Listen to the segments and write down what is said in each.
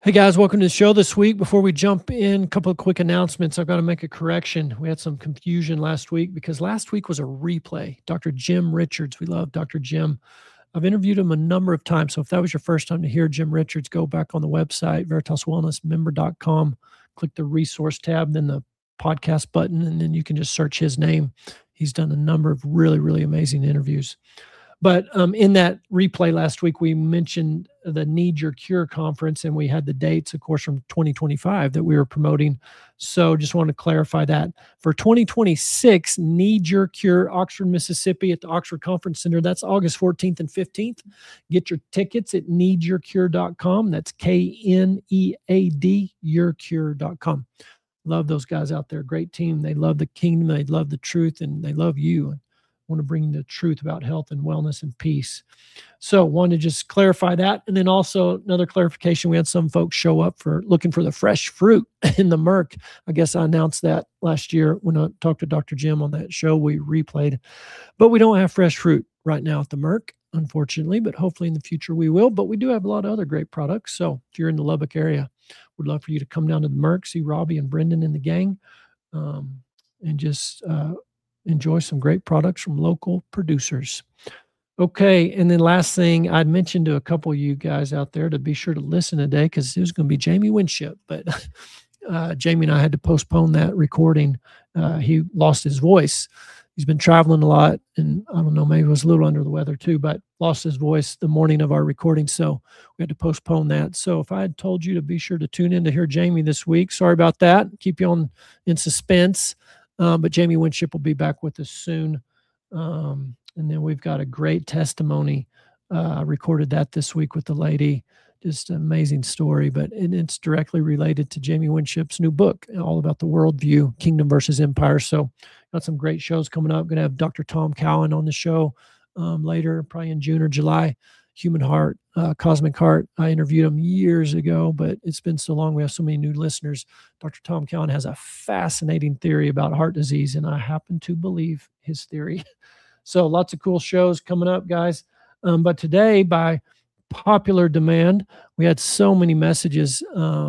Hey guys, welcome to the show this week. Before we jump in, a couple of quick announcements. I've got to make a correction. We had some confusion last week because last week was a replay. Dr. Jim Richards, we love Dr. Jim. I've interviewed him a number of times. So if that was your first time to hear Jim Richards, go back on the website, veritaswellnessmember.com, click the resource tab, then the podcast button, and then you can just search his name. He's done a number of really, really amazing interviews. But in that replay last week, we mentioned the Need Your Cure conference, and we had the dates, of course, from 2025 that we were promoting. So just want to clarify that. For 2026, Need Your Cure, Oxford, Mississippi at the Oxford Conference Center. That's August 14th and 15th. Get your tickets at needyourcure.com. That's KNEAD, yourcure.com. Love those guys out there. Great team. They love the kingdom. They love the truth, and they love you. Want to bring the truth about health and wellness and peace. So wanted to just clarify that. And then also another clarification, we had some folks show up for looking for the fresh fruit in the Merc. I guess I announced that last year when I talked to Dr. Jim on that show we replayed. But we don't have fresh fruit right now at the Merc, unfortunately, but hopefully in the future we will. But we do have a lot of other great products. So if you're in the Lubbock area, we'd love for you to come down to the Merc, see Robbie and Brendan and the gang, and just enjoy some great products from local producers. Okay, and then last thing, I'd mentioned to a couple of you guys out there to be sure to listen today because it was going to be Jamie Winship, but Jamie and I had to postpone that recording. He lost his voice. He's been traveling a lot, and I don't know, maybe he was a little under the weather too, but lost his voice the morning of our recording, so we had to postpone that. So if I had told you to be sure to tune in to hear Jamie this week, sorry about that. Keep you in suspense. But Jamie Winship will be back with us soon. And then we've got a great testimony. I recorded that this week with the lady. Just an amazing story, but it's directly related to Jamie Winship's new book, all about the worldview, Kingdom versus Empire. So got some great shows coming up. Going to have Dr. Tom Cowan on the show later, probably in June or July. Human Heart, Cosmic Heart. I interviewed him years ago, but it's been so long. We have so many new listeners. Dr. Tom Cowan has a fascinating theory about heart disease, and I happen to believe his theory. So lots of cool shows coming up, guys. But today, by popular demand, we had so many messages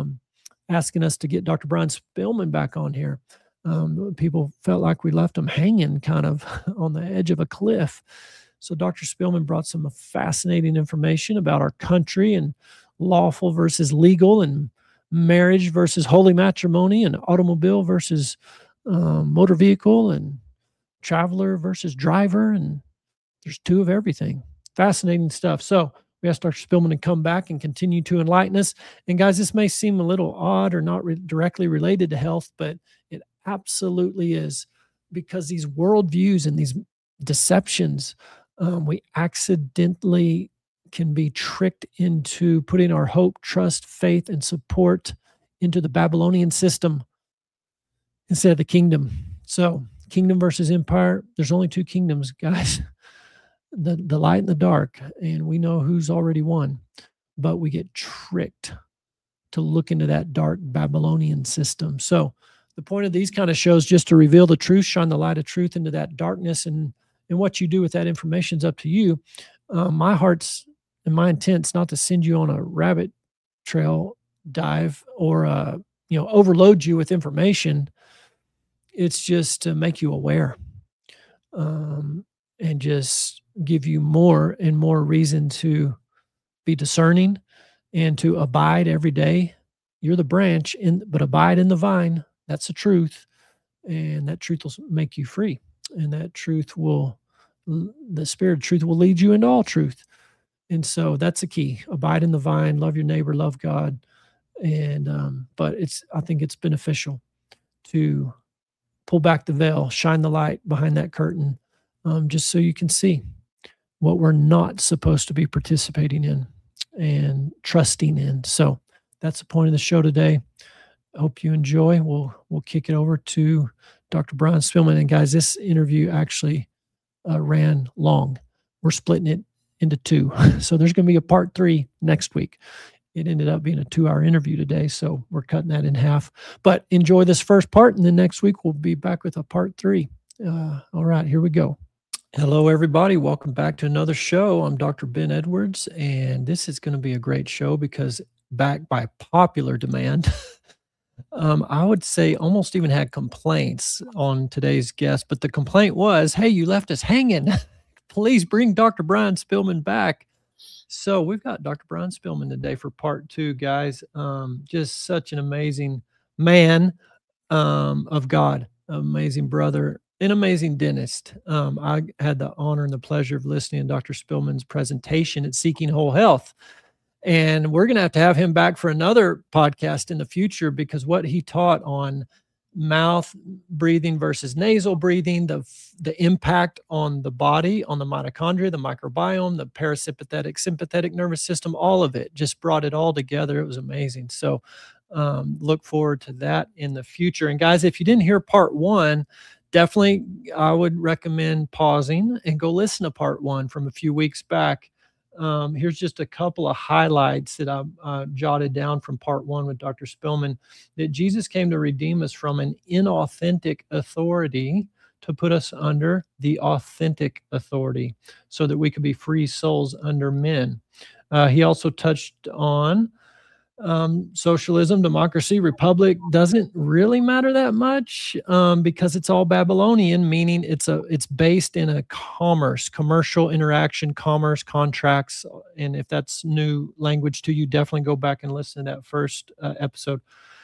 asking us to get Dr. Brian Spillman back on here. People felt like we left him hanging kind of on the edge of a cliff. So Dr. Spillman brought some fascinating information about our country and lawful versus legal and marriage versus holy matrimony and automobile versus motor vehicle and traveler versus driver. And there's two of everything. Fascinating stuff. So we asked Dr. Spillman to come back and continue to enlighten us. And guys, this may seem a little odd or not directly related to health, but it absolutely is, because these worldviews and these deceptions, we accidentally can be tricked into putting our hope, trust, faith, and support into the Babylonian system instead of the kingdom. So kingdom versus empire, there's only two kingdoms, guys, the light and the dark, and we know who's already won, but we get tricked to look into that dark Babylonian system. So the point of these kind of shows just to reveal the truth, shine the light of truth into that darkness, and what you do with that information is up to you. My heart's and my intent's not to send you on a rabbit trail dive or overload you with information. It's just to make you aware, and just give you more and more reason to be discerning and to abide every day. You're the branch, but abide in the vine. That's the truth, and that truth will make you free. And that truth the spirit of truth will lead you into all truth. And so that's the key. Abide in the vine, love your neighbor, love God. And, but I think it's beneficial to pull back the veil, shine the light behind that curtain, just so you can see what we're not supposed to be participating in and trusting in. So that's the point of the show today. I hope you enjoy. We'll kick it over to Dr. Brian Spillman. And guys, this interview actually ran long. We're splitting it into two. So there's going to be a part 3 next week. It ended up being a 2-hour interview today, so we're cutting that in half. But enjoy this first part, and then next week we'll be back with a part 3. All right, here we go. Hello, everybody. Welcome back to another show. I'm Dr. Ben Edwards, and this is going to be a great show because back by popular demand. I would say almost even had complaints on today's guest, but the complaint was, "Hey, you left us hanging. Please bring Dr. Brian Spillman back." So we've got Dr. Brian Spillman today for part two, guys. Just such an amazing man of God, amazing brother, an amazing dentist. I had the honor and the pleasure of listening to Dr. Spillman's presentation at Seeking Whole Health. And we're going to have him back for another podcast in the future, because what he taught on mouth breathing versus nasal breathing, the impact on the body, on the mitochondria, the microbiome, the parasympathetic, sympathetic nervous system, all of it, just brought it all together. It was amazing. So look forward to that in the future. And guys, if you didn't hear part one, definitely I would recommend pausing and go listen to part one from a few weeks back. Here's just a couple of highlights that I jotted down from part one with Dr. Spillman, that Jesus came to redeem us from an inauthentic authority to put us under the authentic authority so that we could be free souls under men. He also touched on socialism, democracy, republic doesn't really matter that much because it's all Babylonian, meaning it's based in a commercial interaction, commerce, contracts. And if that's new language to you, definitely go back and listen to that first episode.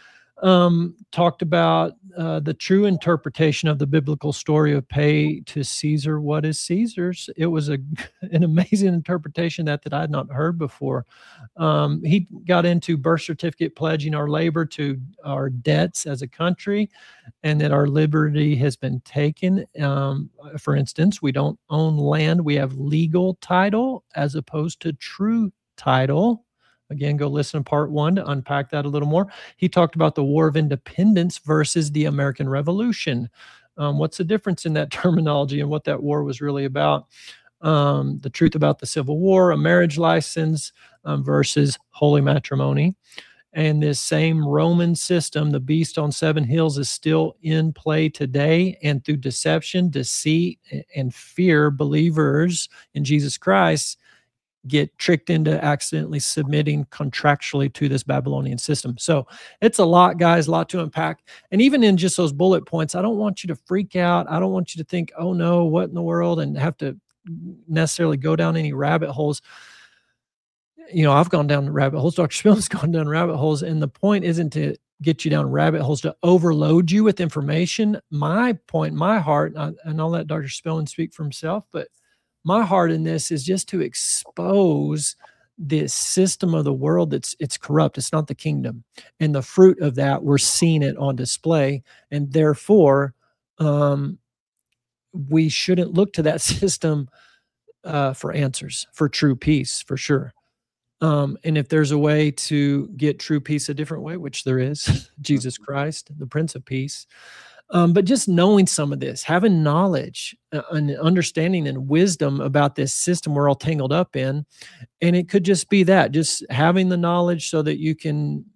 Talked about the true interpretation of the biblical story of pay to Caesar what is Caesar's. It was an amazing interpretation that I had not heard before. He got into birth certificate pledging our labor to our debts as a country, and that our liberty has been taken. For instance, we don't own land. We have legal title as opposed to true title. Again, go listen to part one to unpack that a little more. He talked about the War of Independence versus the American Revolution. What's the difference in that terminology and what that war was really about? The truth about the Civil War, a marriage license versus holy matrimony. And this same Roman system, the beast on seven hills, is still in play today. And through deception, deceit, and fear, believers in Jesus Christ get tricked into accidentally submitting contractually to this Babylonian system. So it's a lot, guys, a lot to unpack. And even in just those bullet points, I don't want you to freak out. I don't want you to think, oh no, what in the world, and have to necessarily go down any rabbit holes. You know, I've gone down rabbit holes. Dr. Spillman's gone down rabbit holes. And the point isn't to get you down rabbit holes to overload you with information. My point, my heart, and I'll let Dr. Spillman speak for himself, but my heart in this is just to expose this system of the world it's corrupt. It's not the kingdom. And the fruit of that, we're seeing it on display. And therefore, we shouldn't look to that system for answers, for true peace, for sure. And if there's a way to get true peace a different way, which there is, Jesus Christ, the Prince of Peace. But just knowing some of this, having knowledge and understanding and wisdom about this system we're all tangled up in. And it could just be that, just having the knowledge so that you can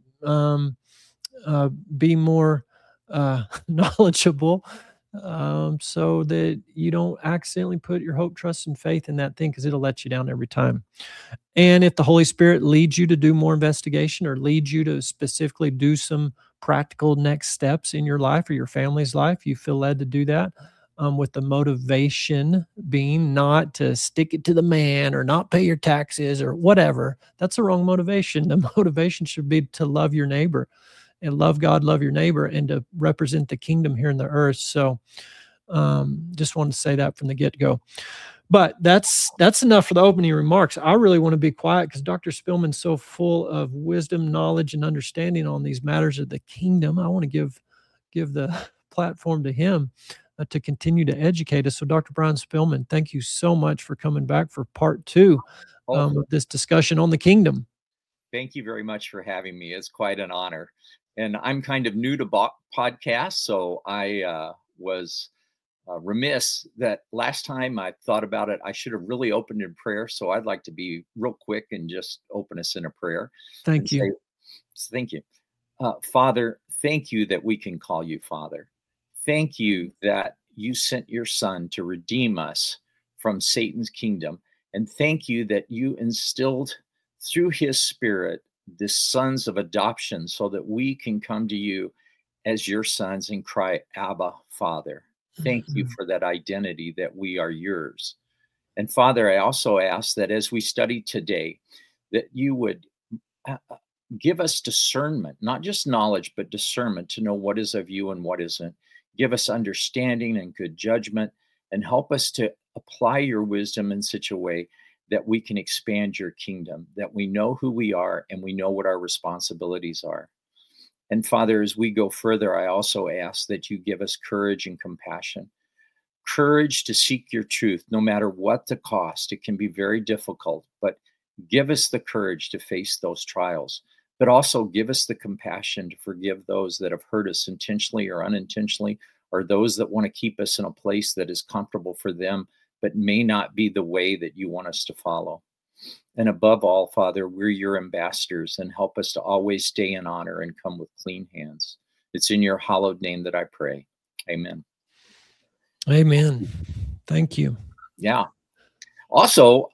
be more knowledgeable, so that you don't accidentally put your hope, trust, and faith in that thing, because it'll let you down every time. And if the Holy Spirit leads you to do more investigation, or leads you to specifically do some practical next steps in your life or your family's life, you feel led to do that, with the motivation being not to stick it to the man or not pay your taxes or whatever. That's the wrong motivation. The motivation should be to love your neighbor and love God, love your neighbor, and to represent the kingdom here in the earth. So just wanted to say that from the get-go. But that's enough for the opening remarks. I really want to be quiet because Dr. Spillman's so full of wisdom, knowledge, and understanding on these matters of the kingdom. I want to give the platform to him to continue to educate us. So Dr. Brian Spillman, thank you so much for coming back for part two of this discussion on the kingdom. Thank you very much for having me. It's quite an honor. And I'm kind of new to podcasts, so I was remiss that last time I thought about it, I should have really opened in prayer. So I'd like to be real quick and just open us in a prayer. Thank you. Thank you. Father, thank you that we can call you Father. Thank you that you sent your Son to redeem us from Satan's kingdom. And thank you that you instilled through his Spirit the sons of adoption, so that we can come to you as your sons and cry, Abba, Father. Thank you for that identity that we are yours. And Father, I also ask that as we study today, that you would give us discernment, not just knowledge, but discernment to know what is of you and what isn't. Give us understanding and good judgment, and help us to apply your wisdom in such a way that we can expand your kingdom, that we know who we are and we know what our responsibilities are. And Father, as we go further, I also ask that you give us courage and compassion. Courage to seek your truth, no matter what the cost. It can be very difficult, but give us the courage to face those trials. But also give us the compassion to forgive those that have hurt us intentionally or unintentionally, or those that want to keep us in a place that is comfortable for them, but may not be the way that you want us to follow. And above all, Father, we're your ambassadors, and help us to always stay in honor and come with clean hands. It's in your hallowed name that I pray. Amen. Amen. Thank you. Yeah. Also,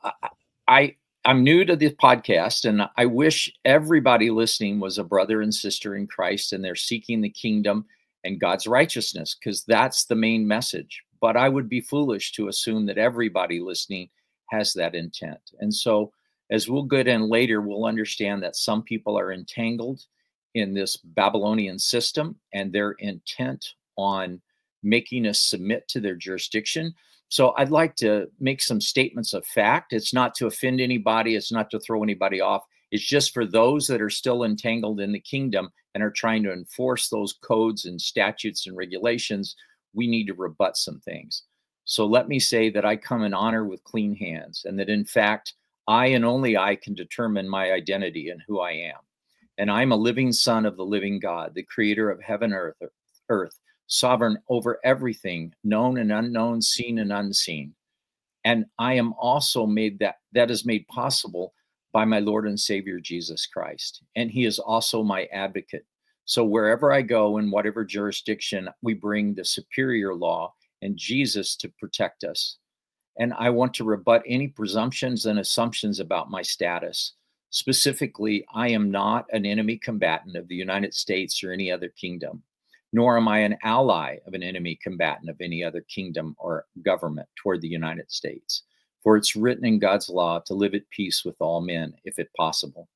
I'm new to this podcast, and I wish everybody listening was a brother and sister in Christ, and they're seeking the kingdom and God's righteousness, because that's the main message. But I would be foolish to assume that everybody listening has that intent. And so, as we'll get in later, we'll understand that some people are entangled in this Babylonian system, and they're intent on making us submit to their jurisdiction. So I'd like to make some statements of fact. It's not to offend anybody. It's not to throw anybody off. It's just for those that are still entangled in the kingdom and are trying to enforce those codes and statutes and regulations. We need to rebut some things. So let me say that I come in honor with clean hands, and that in fact, I and only I can determine my identity and who I am. And I'm a living son of the living God, the creator of heaven and earth, sovereign over everything, known and unknown, seen and unseen. And I am also that is made possible by my Lord and Savior, Jesus Christ. And he is also my advocate. So wherever I go, in whatever jurisdiction, we bring the superior law and Jesus to protect us. And I want to rebut any presumptions and assumptions about my status. Specifically, I am not an enemy combatant of the United States or any other kingdom, nor am I an ally of an enemy combatant of any other kingdom or government toward the United States. For it's written in God's law to live at peace with all men, if it possible.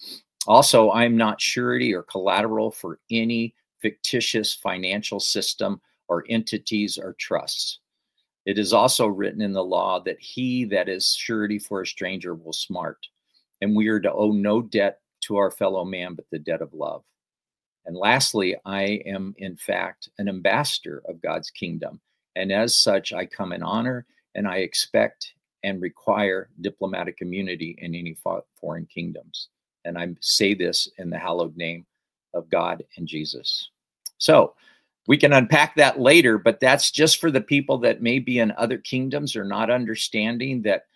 Also, I'm not surety or collateral for any fictitious financial system or entities or trusts. It is also written in the law that he that is surety for a stranger will smart, and we are to owe no debt to our fellow man but the debt of love. And lastly, I am in fact an ambassador of God's kingdom, and as such, I come in honor, and I expect and require diplomatic immunity in any foreign kingdoms. And I say this in the hallowed name of God and Jesus. So we can unpack that later, but that's just for the people that may be in other kingdoms or not understanding that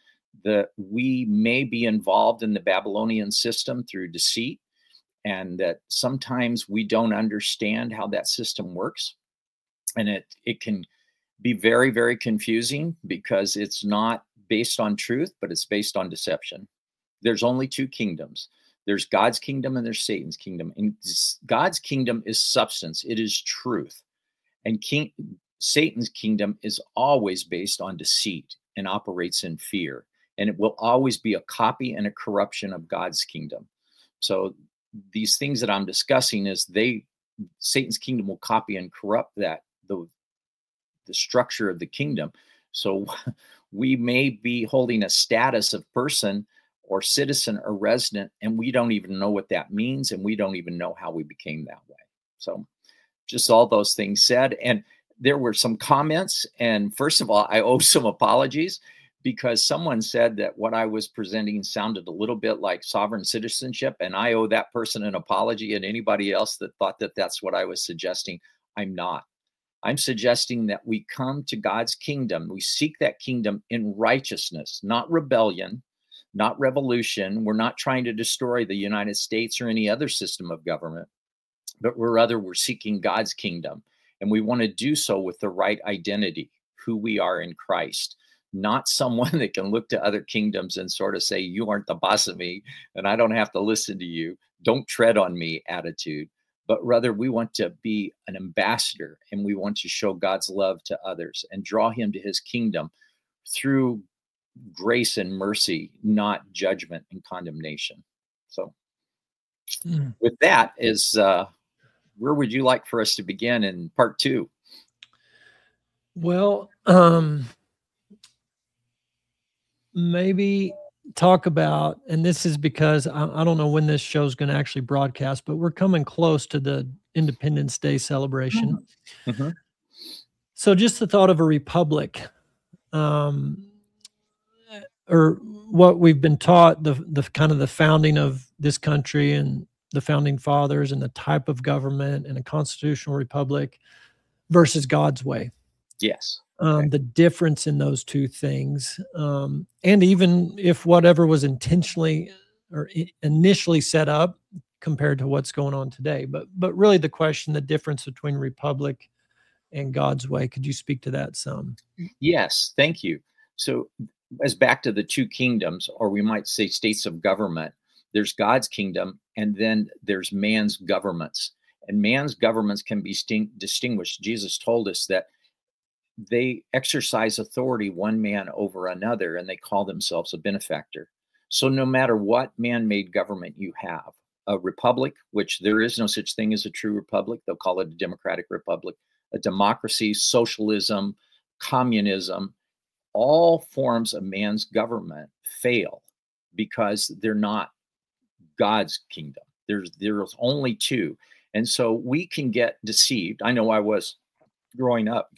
we may be involved in the Babylonian system through deceit, and that sometimes we don't understand how that system works. And it can be very, very confusing because it's not based on truth, but it's based on deception. There's only two kingdoms. There's God's kingdom and there's Satan's kingdom. And God's kingdom is substance. It is truth. And Satan's kingdom is always based on deceit and operates in fear. And it will always be a copy and a corruption of God's kingdom. So these things that I'm discussing is Satan's kingdom will copy and corrupt the structure of the kingdom. So we may be holding a status of person or citizen or resident, and we don't even know what that means, and we don't even know how we became that way. So just all those things said. And there were some comments, and first of all, I owe some apologies, because someone said that what I was presenting sounded a little bit like sovereign citizenship, and I owe that person an apology, and anybody else that thought that that's what I was suggesting. I'm not. I'm suggesting that we come to God's kingdom. We seek that kingdom in righteousness, not rebellion, not revolution. We're not trying to destroy the United States or any other system of government, but we're seeking God's kingdom. And we want to do so with the right identity, who we are in Christ. not someone that can look to other kingdoms and sort of say, you aren't the boss of me and I don't have to listen to you. Don't tread on me attitude. But rather, we want to be an ambassador and we want to show God's love to others and draw him to his kingdom through grace and mercy, not judgment and condemnation. So with that is, where would you like for us to begin in part 2? Well, maybe talk about, and this is because I don't know when this show is going to actually broadcast, but we're coming close to the Independence Day celebration. Mm-hmm. So just the thought of a republic, or what we've been taught, the kind of the founding of this country and the founding fathers and the type of government and a constitutional republic versus God's way. Yes. Okay. The difference in those two things. And even if whatever was intentionally or initially set up compared to what's going on today, but really the question, the difference between republic and God's way. Could you speak to that some? Yes, thank you. So as back to the two kingdoms, or we might say states of government, there's God's kingdom, and then there's man's governments. And man's governments can be distinguished. Jesus told us that they exercise authority, one man over another, and they call themselves a benefactor. So no matter what man-made government you have, a republic, which there is no such thing as a true republic, they'll call it a democratic republic, a democracy, socialism, communism, all forms of man's government fail because they're not God's kingdom. There's only two. And so we can get deceived. I know I was growing up,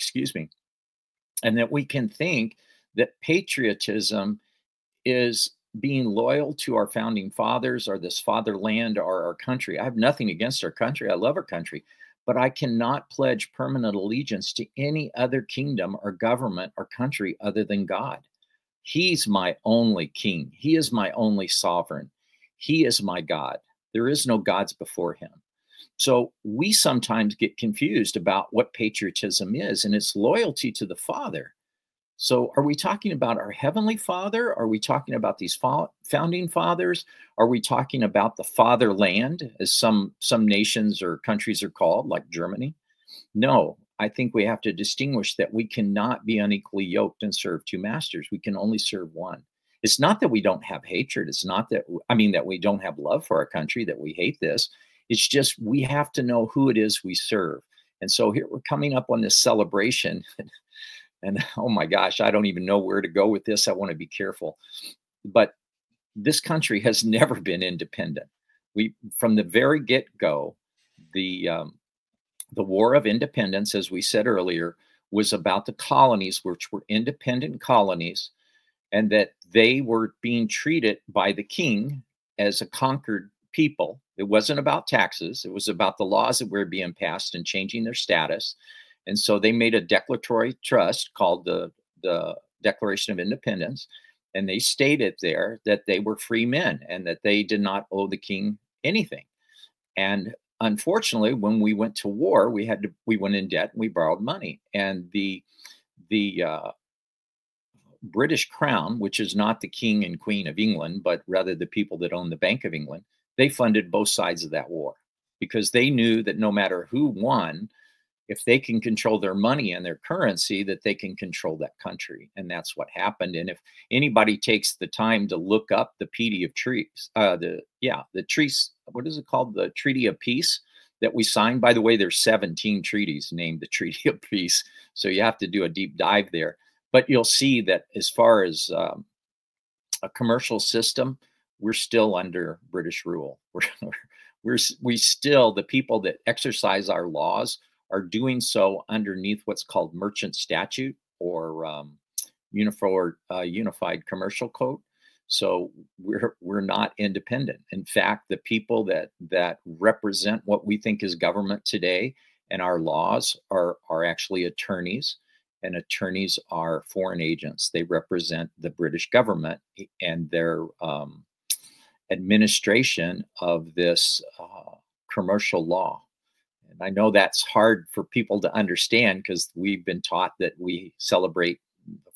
and that we can think that patriotism is being loyal to our founding fathers or this fatherland or our country. I have nothing against our country. I love our country, but I cannot pledge permanent allegiance to any other kingdom or government or country other than God. He's my only king. He is my only sovereign. He is my God. There is no gods before him. So we sometimes get confused about what patriotism is, and it's loyalty to the Father. So are we talking about our Heavenly Father? Are we talking about these founding fathers? Are we talking about the fatherland, as some nations or countries are called, like Germany? No, I think we have to distinguish that we cannot be unequally yoked and serve two masters. We can only serve one. It's not that we don't have hatred. It's not that, that we don't have love for our country, that we hate this. It's just we have to know who it is we serve. And so here we're coming up on this celebration. And oh my gosh, I don't even know where to go with this. I want to be careful. But this country has never been independent. From the very get-go, the War of Independence, as we said earlier, was about the colonies, which were independent colonies, and that they were being treated by the king as a conquered people. It wasn't about taxes. It was about the laws that were being passed and changing their status. And so they made a declaratory trust called the Declaration of Independence. And they stated there that they were free men and that they did not owe the king anything. And unfortunately, when we went to war, we went in debt and we borrowed money. And the British Crown, which is not the King and Queen of England, but rather the people that own the Bank of England, they funded both sides of that war because they knew that no matter who won, if they can control their money and their currency, that they can control that country. And that's what happened. And if anybody takes the time to look up the Treaty of Trees, what is it called? The Treaty of Peace that we signed. By the way, there's 17 treaties named the Treaty of Peace. So you have to do a deep dive there. But you'll see that as far as a commercial system, we're still under British rule. We still, the people that exercise our laws are doing so underneath what's called merchant statute or unified commercial code. So we're not independent. In fact, the people that represent what we think is government today and our laws are actually attorneys, and attorneys are foreign agents. They represent the British government and their administration of this commercial law. And I know that's hard for people to understand because we've been taught that we celebrate the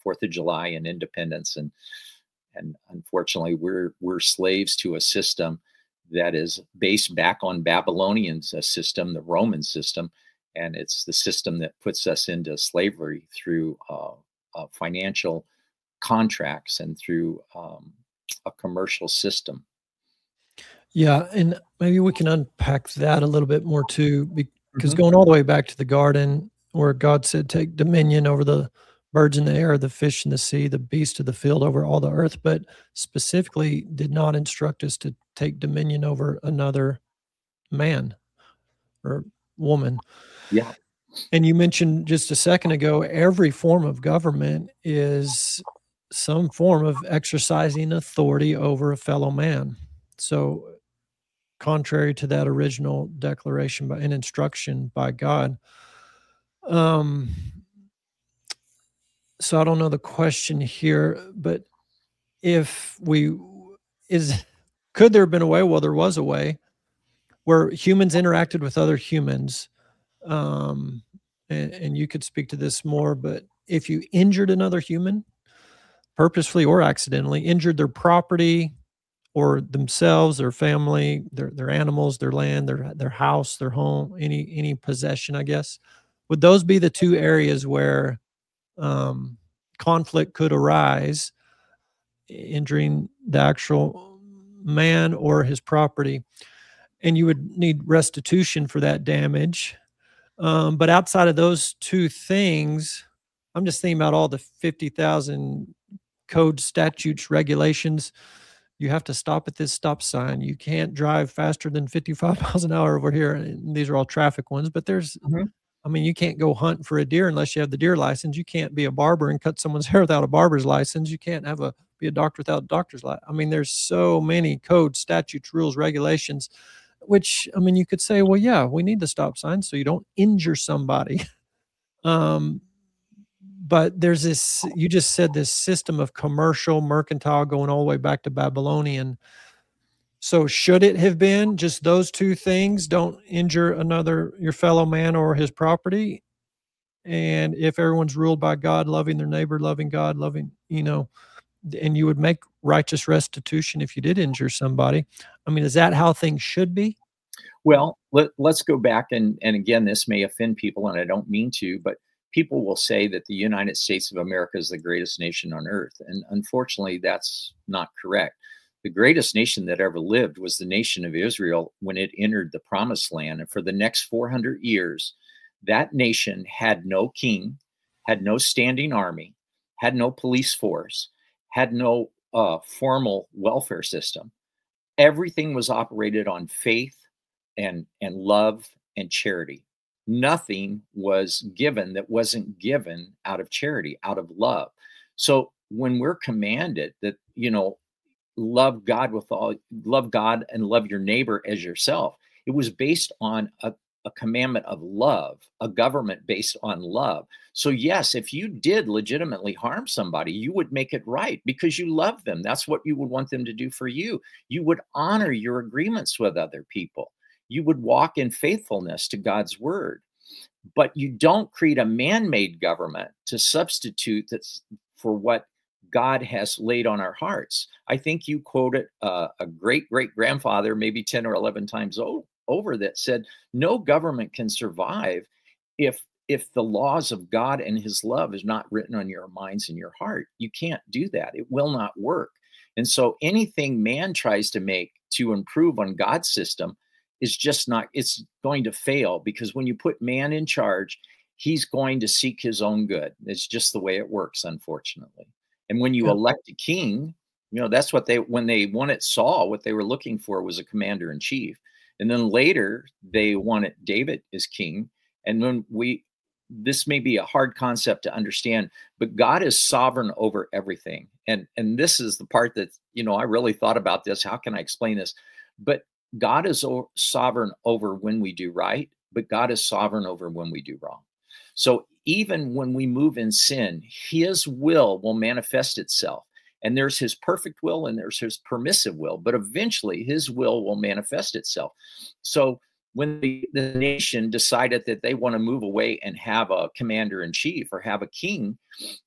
4th of July and independence. And unfortunately, we're slaves to a system that is based back on Babylonians, a system, the Roman system, and it's the system that puts us into slavery through financial contracts and through a commercial system. Yeah, and maybe we can unpack that a little bit more too, because going all the way back to the garden where God said, take dominion over the birds in the air, the fish in the sea, the beasts of the field, over all the earth, but specifically did not instruct us to take dominion over another man or woman. Yeah. And you mentioned just a second ago, every form of government is some form of exercising authority over a fellow man. So contrary to that original declaration by an instruction by God. So I don't know the question here, but if we could there have been a way? Well, there was a way where humans interacted with other humans. And you could speak to this more, but if you injured another human, purposefully or accidentally, injured their property or themselves, their family, their animals, their land, their house, their home, any possession, I guess, would those be the two areas where conflict could arise, injuring the actual man or his property? And you would need restitution for that damage. But outside of those two things, I'm just thinking about all the 50,000 code statutes, regulations. You have to stop at this stop sign. You can't drive faster than 55 miles an hour over here. And these are all traffic ones, but there's, I mean, you can't go hunt for a deer unless you have the deer license. You can't be a barber and cut someone's hair without a barber's license. You can't be a doctor without a doctor's license. I mean, there's so many codes, statutes, rules, regulations, which, I mean, you could say, well, yeah, we need the stop sign so you don't injure somebody. But there's this, you just said, this system of commercial, mercantile, going all the way back to Babylonian. So should it have been just those two things? Don't injure your fellow man or his property. And if everyone's ruled by God, loving their neighbor, loving God, loving, and you would make righteous restitution if you did injure somebody. I mean, is that how things should be? Well, let's go back. And again, this may offend people, and I don't mean to, but people will say that the United States of America is the greatest nation on earth. And unfortunately, that's not correct. The greatest nation that ever lived was the nation of Israel when it entered the promised land. And for the next 400 years, that nation had no king, had no standing army, had no police force, had no formal welfare system. Everything was operated on faith and love and charity. Nothing was given that wasn't given out of charity, out of love. So when we're commanded that, love God and love your neighbor as yourself, it was based on a commandment of love, a government based on love. So yes, if you did legitimately harm somebody, you would make it right because you love them. That's what you would want them to do for you. You would honor your agreements with other people. You would walk in faithfulness to God's word. But you don't create a man-made government to substitute that's for what God has laid on our hearts. I think you quoted a great-great-grandfather, maybe 10 or 11 times over, that said, no government can survive if the laws of God and his love is not written on your minds and your heart. You can't do that. It will not work. And so anything man tries to make to improve on God's system is just not, it's going to fail, because when you put man in charge, he's going to seek his own good. It's just the way it works, unfortunately. And when you elect a king, that's what when they wanted Saul, what they were looking for was a commander in chief. And then later they wanted David as king. And when this may be a hard concept to understand, but God is sovereign over everything. And this is the part that, I really thought about this. How can I explain this? But God is sovereign over when we do right, but God is sovereign over when we do wrong. So even when we move in sin, his will manifest itself. And there's his perfect will and there's his permissive will, but eventually his will manifest itself. So when the nation decided that they want to move away and have a commander in chief or have a king,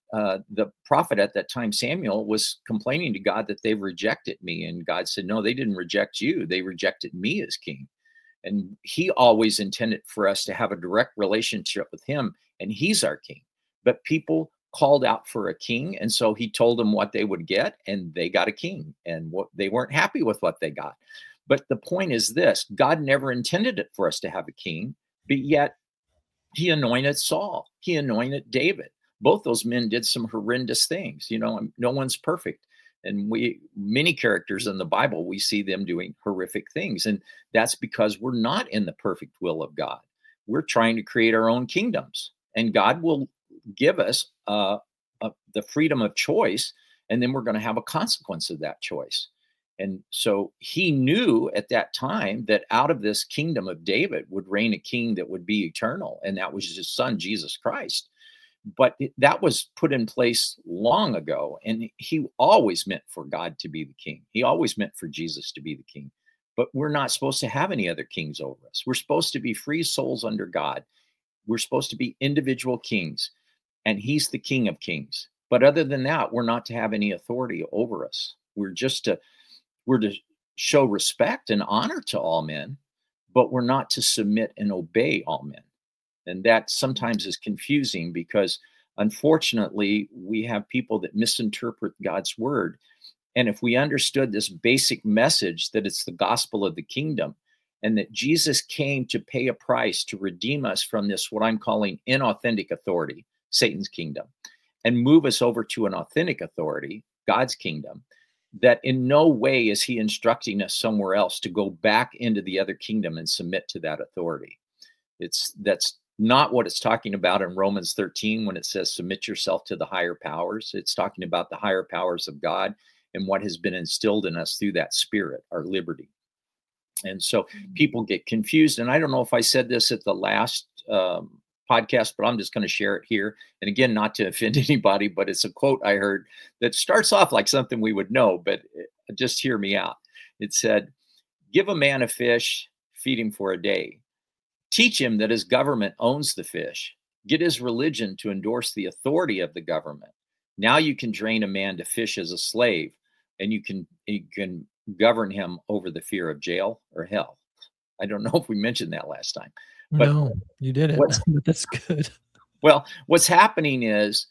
the prophet at that time, Samuel, was complaining to God that they've rejected me. And God said, no, they didn't reject you. They rejected me as king. And he always intended for us to have a direct relationship with him, and he's our king. But people called out for a king, and so he told them what they would get, and they got a king, and what they weren't happy with what they got. But the point is this: God never intended it for us to have a king, but yet he anointed Saul, he anointed David. Both those men did some horrendous things. You know, no one's perfect. And many characters in the Bible, we see them doing horrific things. And that's because we're not in the perfect will of God. We're trying to create our own kingdoms. And God will give us the freedom of choice. And then we're going to have a consequence of that choice. And so he knew at that time that out of this kingdom of David would reign a king that would be eternal. And that was his son, Jesus Christ. But that was put in place long ago. And he always meant for God to be the king. He always meant for Jesus to be the king. But we're not supposed to have any other kings over us. We're supposed to be free souls under God. We're supposed to be individual kings. And he's the King of Kings. But other than that, we're not to have any authority over us. We're to show respect and honor to all men, but we're not to submit and obey all men. And that sometimes is confusing because, unfortunately, we have people that misinterpret God's word. And if we understood this basic message that it's the gospel of the kingdom and that Jesus came to pay a price to redeem us from this, what I'm calling inauthentic authority, Satan's kingdom, and move us over to an authentic authority, God's kingdom, that in no way is he instructing us somewhere else to go back into the other kingdom and submit to that authority. That's not what it's talking about in Romans 13 when it says submit yourself to the higher powers. It's talking about the higher powers of God and what has been instilled in us through that spirit, our liberty. And so people get confused. And I don't know if I said this at the last podcast, but I'm just going to share it here. And again, not to offend anybody, but it's a quote I heard that starts off like something we would know, but just hear me out. It said, give a man a fish, feed him for a day. Teach him that his government owns the fish. Get his religion to endorse the authority of the government. Now you can train a man to fish as a slave, and you can govern him over the fear of jail or hell. I don't know if we mentioned that last time. But no, you didn't. But that's good. Well, what's happening is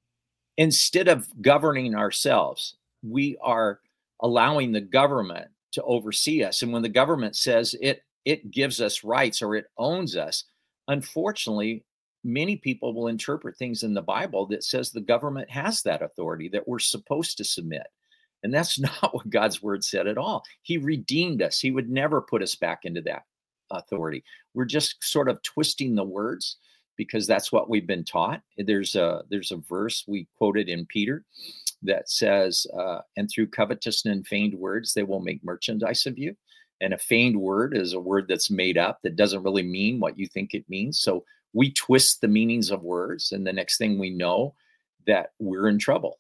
instead of governing ourselves, we are allowing the government to oversee us. And when the government says it gives us rights or it owns us, unfortunately, many people will interpret things in the Bible that says the government has that authority, that we're supposed to submit. And that's not what God's word said at all. He redeemed us. He would never put us back into that authority. We're just sort of twisting the words because that's what we've been taught. There's a verse we quoted in Peter that says, and through covetousness and feigned words, they will make merchandise of you. And a feigned word is a word that's made up that doesn't really mean what you think it means. So we twist the meanings of words. And the next thing we know that we're in trouble.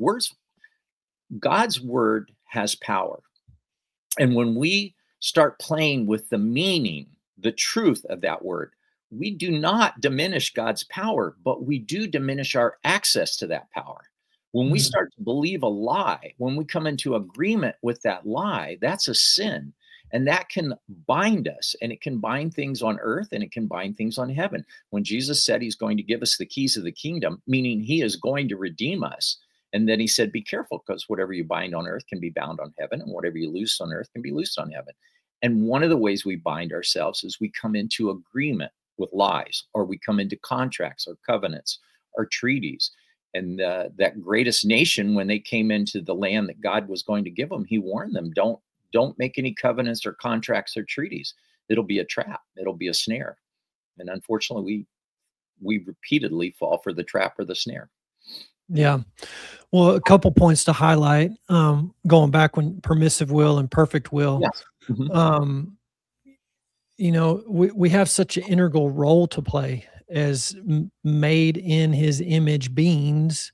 God's word has power. And when we start playing with the meaning, the truth of that word, we do not diminish God's power, but we do diminish our access to that power. When we start to believe a lie, when we come into agreement with that lie, that's a sin. And that can bind us, and it can bind things on earth, and it can bind things on heaven. When Jesus said he's going to give us the keys of the kingdom, meaning he is going to redeem us. And then he said, be careful, because whatever you bind on earth can be bound on heaven, and whatever you loose on earth can be loosed on heaven. And one of the ways we bind ourselves is we come into agreement with lies, or we come into contracts or covenants or treaties. And that greatest nation, when they came into the land that God was going to give them, he warned them, don't make any covenants or contracts or treaties. It'll be a trap. It'll be a snare. And unfortunately, we repeatedly fall for the trap or the snare. Yeah. Well, a couple points to highlight, going back when permissive will and perfect will. Yes. Mm-hmm. You know, we have such an integral role to play as made in his image beings,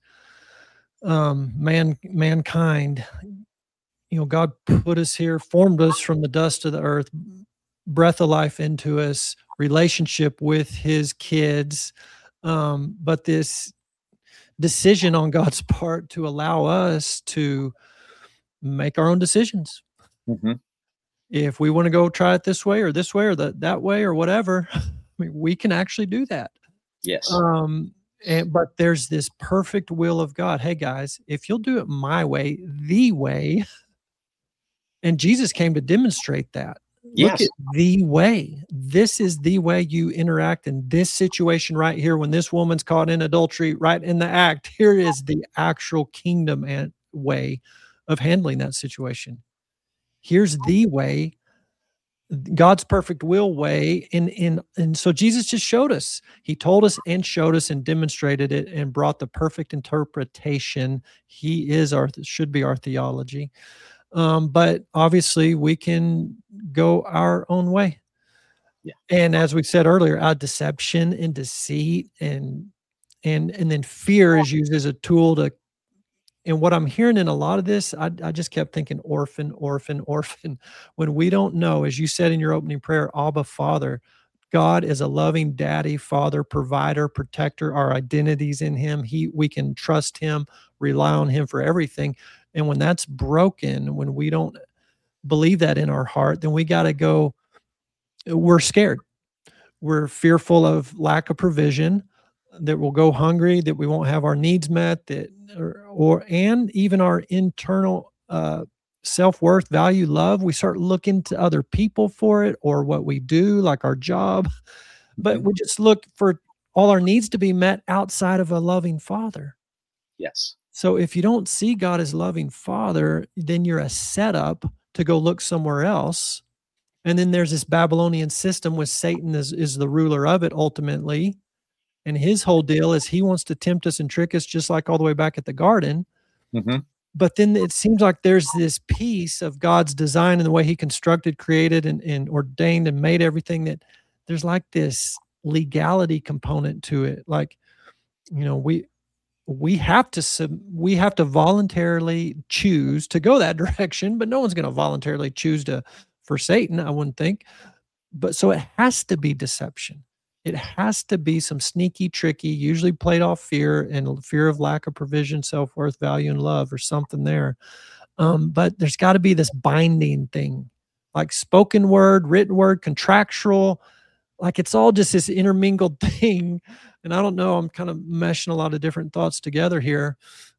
mankind. You know, God put us here, formed us from the dust of the earth, breath of life into us, relationship with his kids. But this decision on God's part to allow us to make our own decisions. Mm-hmm. If we want to go try it this way or that way or whatever, I mean, we can actually do that. Yes. But there's this perfect will of God. Hey guys, if you'll do it my way, the way, and Jesus came to demonstrate that. Look Yes. at the way. This is the way you interact in this situation right here. When this woman's caught in adultery, right in the act, here is the actual kingdom and way of handling that situation. Here's the way, God's perfect will way. And so Jesus just showed us. He told us and showed us and demonstrated it and brought the perfect interpretation. He is should be our theology. But obviously we can go our own way. Yeah. And as we said earlier, our deception and deceit and then fear is used as a tool to, and what I'm hearing in a lot of this, I just kept thinking orphan, orphan, orphan. When we don't know, as you said in your opening prayer, Abba, Father, God is a loving daddy, father, provider, protector. Our identity's in him. We can trust him, rely on him for everything. And when that's broken, when we don't believe that in our heart, then we got to go, we're scared. We're fearful of lack of provision, that we'll go hungry, that we won't have our needs met, that and even our internal self-worth, value, love. We start looking to other people for it or what we do, like our job. But we just look for all our needs to be met outside of a loving father. Yes. So if you don't see God as loving father, then you're a setup to go look somewhere else. And then there's this Babylonian system with Satan is the ruler of it ultimately. And his whole deal is he wants to tempt us and trick us just like all the way back at the garden. Mm-hmm. But then it seems like there's this piece of God's design and the way he constructed, created, and ordained and made everything, that there's like this legality component to it. Like, you know, we have to voluntarily choose to go that direction, but no one's going to voluntarily choose for Satan, I wouldn't think. But so it has to be deception. It has to be some sneaky, tricky, usually played off fear and fear of lack of provision, self-worth, value, and love, or something there. But there's got to be this binding thing, like spoken word, written word, contractual, like it's all just this intermingled thing. And I don't know, I'm kind of meshing a lot of different thoughts together here.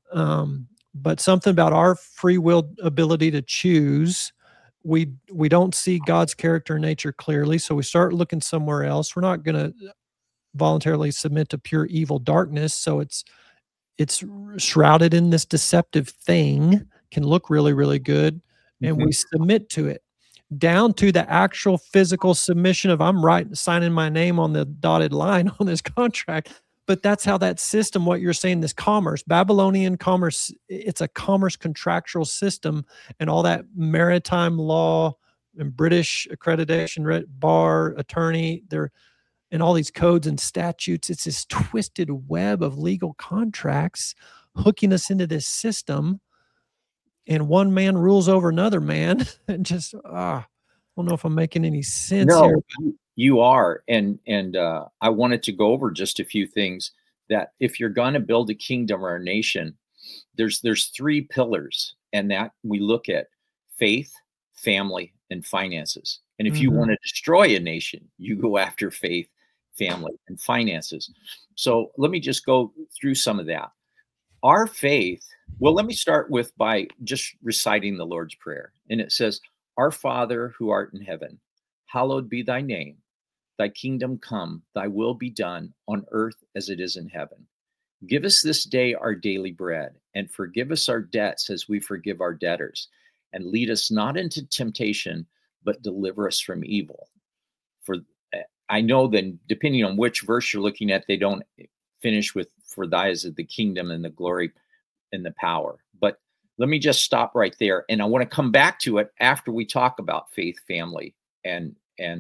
But something about our free will ability to choose, we don't see God's character and nature clearly, so we start looking somewhere else. We're not going to voluntarily submit to pure evil darkness, so it's shrouded in this deceptive thing, can look really, really good, and we submit to it, down to the actual physical submission of I'm signing my name on the dotted line on this contract. But that's how that system, what you're saying, this commerce, Babylonian commerce, it's a commerce contractual system, and all that maritime law and British accreditation, bar, attorney, and all these codes and statutes. It's this twisted web of legal contracts hooking us into this system, and one man rules over another man. And just, I don't know if I'm making any sense here. You are, and I wanted to go over just a few things, that if you're going to build a kingdom or a nation, there's three pillars, and that we look at: faith, family, and finances. And if you want to destroy a nation, you go after faith, family, and finances. So let me just go through some of that. Our faith. Well, let me start by just reciting the Lord's Prayer, and it says, "Our Father who art in heaven, hallowed be thy name. Thy kingdom come, thy will be done on earth as it is in heaven. Give us this day our daily bread, and forgive us our debts as we forgive our debtors. And lead us not into temptation, but deliver us from evil." For I know that depending on which verse you're looking at, they don't finish with "for thy is the kingdom and the glory and the power." But let me just stop right there. And I want to come back to it after we talk about faith, family, and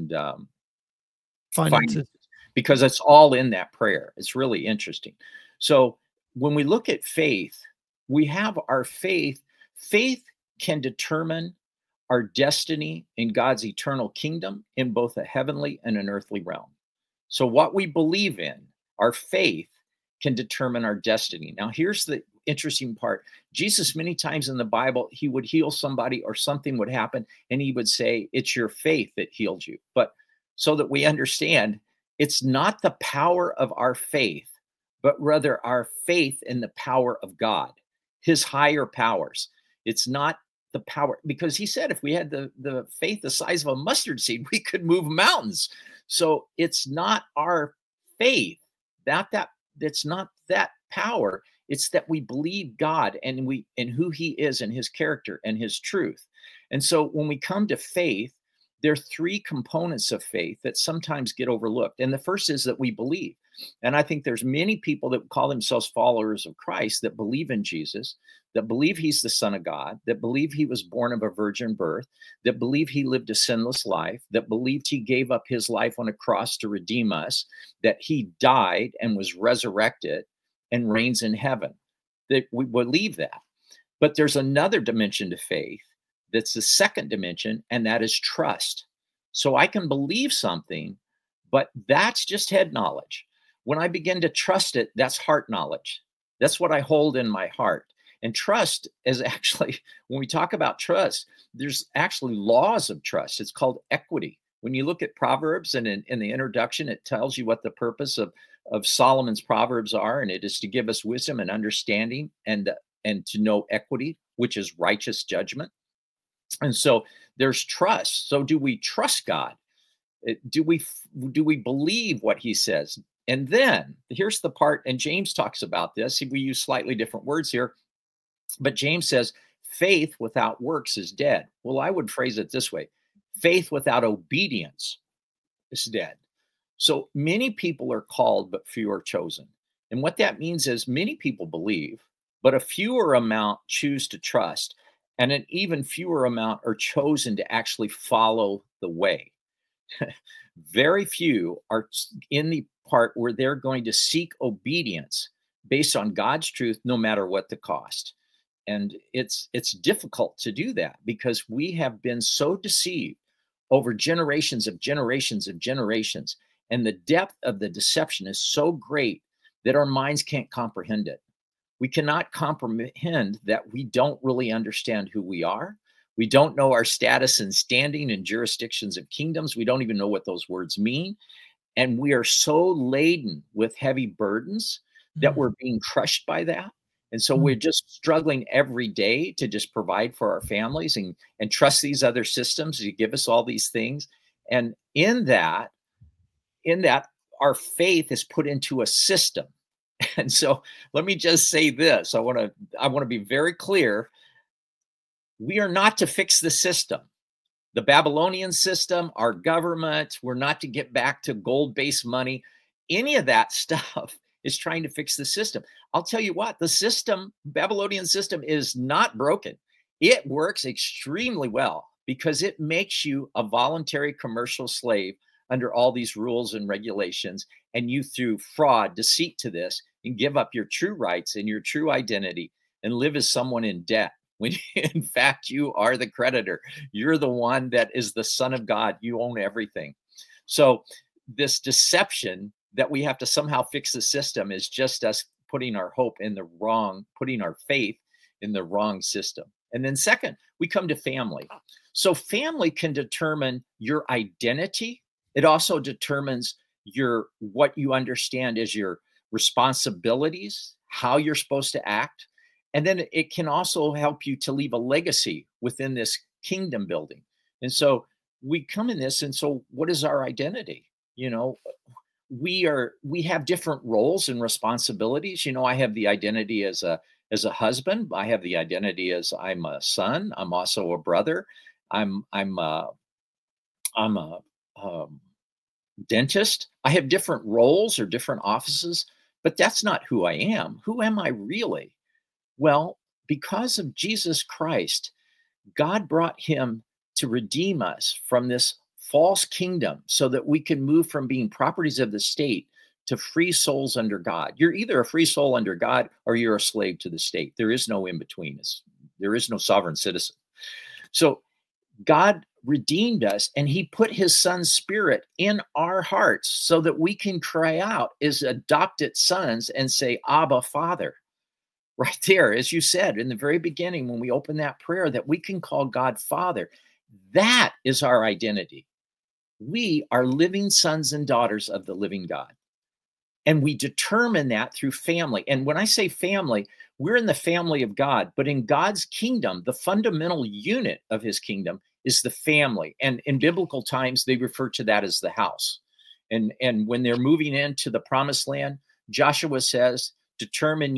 finances, because it's all in that prayer. It's really interesting. So when we look at faith, we have our faith. Faith can determine our destiny in God's eternal kingdom in both a heavenly and an earthly realm. So what we believe in, our faith, can determine our destiny. Now, here's the interesting part. Jesus, many times in the Bible, he would heal somebody or something would happen, and he would say, it's your faith that healed you. But so that we understand, it's not the power of our faith, but rather our faith in the power of God, his higher powers. It's not the power, because he said if we had the faith the size of a mustard seed, we could move mountains. So it's not our faith, that's not that power. It's that we believe God and who he is and his character and his truth. And so when we come to faith, there are three components of faith that sometimes get overlooked. And the first is that we believe. And I think there's many people that call themselves followers of Christ that believe in Jesus, that believe he's the Son of God, that believe he was born of a virgin birth, that believe he lived a sinless life, that believed he gave up his life on a cross to redeem us, that he died and was resurrected and reigns in heaven. That we believe that. But there's another dimension to faith that's the second dimension, and that is trust. So I can believe something, but that's just head knowledge. When I begin to trust it, that's heart knowledge. That's what I hold in my heart. And trust is actually, when we talk about trust, there's actually laws of trust. It's called equity. When you look at Proverbs and in the introduction, it tells you what the purpose of Solomon's Proverbs are, and it is to give us wisdom and understanding and to know equity, which is righteous judgment. And so there's trust. So do we trust God? Do we believe what he says? And then here's the part, and James talks about this. We use slightly different words here, but James says, faith without works is dead. Well, I would phrase it this way. Faith without obedience is dead. So many people are called, but few are chosen. And what that means is many people believe, but a fewer amount choose to trust, and an even fewer amount are chosen to actually follow the way. Very few are in the part where they're going to seek obedience based on God's truth, no matter what the cost. And it's difficult to do that because we have been so deceived over generations of generations of generations. And the depth of the deception is so great that our minds can't comprehend it. We cannot comprehend that we don't really understand who we are. We don't know our status and standing in jurisdictions of kingdoms. We don't even know what those words mean. And we are so laden with heavy burdens that we're being crushed by that. And so we're just struggling every day to just provide for our families and trust these other systems to give us all these things. And in that, our faith is put into a system. And so let me just say this. I want to be very clear. We are not to fix the system. The Babylonian system, our government, we're not to get back to gold-based money. Any of that stuff is trying to fix the system. I'll tell you what, the system, Babylonian system, is not broken. It works extremely well because it makes you a voluntary commercial slave under all these rules and regulations. And you, through fraud, deceit to this, and give up your true rights and your true identity and live as someone in debt, when in fact you are the creditor. You're the one that is the Son of God. You own everything. So this deception that we have to somehow fix the system is just us putting our hope in the wrong, putting our faith in the wrong system. And then second, we come to family. So family can determine your identity. It also determines what you understand as your responsibilities, how you're supposed to act. And then it can also help you to leave a legacy within this kingdom building. And so we come in this, and so what is our identity? You know, we have different roles and responsibilities. You know, I have the identity as a husband. I have the identity as I'm a son. I'm also a brother. I'm a dentist. I have different roles or different offices, but that's not who I am. Who am I really? Well, because of Jesus Christ, God brought him to redeem us from this false kingdom so that we can move from being properties of the state to free souls under God. You're either a free soul under God or you're a slave to the state. There is no in between. There is no sovereign citizen. So God redeemed us, and he put his son's spirit in our hearts so that we can cry out as adopted sons and say, Abba, Father. Right there, as you said in the very beginning, when we open that prayer, that we can call God Father. That is our identity. We are living sons and daughters of the living God. And we determine that through family. And when I say family, we're in the family of God, but in God's kingdom, the fundamental unit of his kingdom is the family. And in biblical times, they refer to that as the house. And when they're moving into the promised land, Joshua says, determine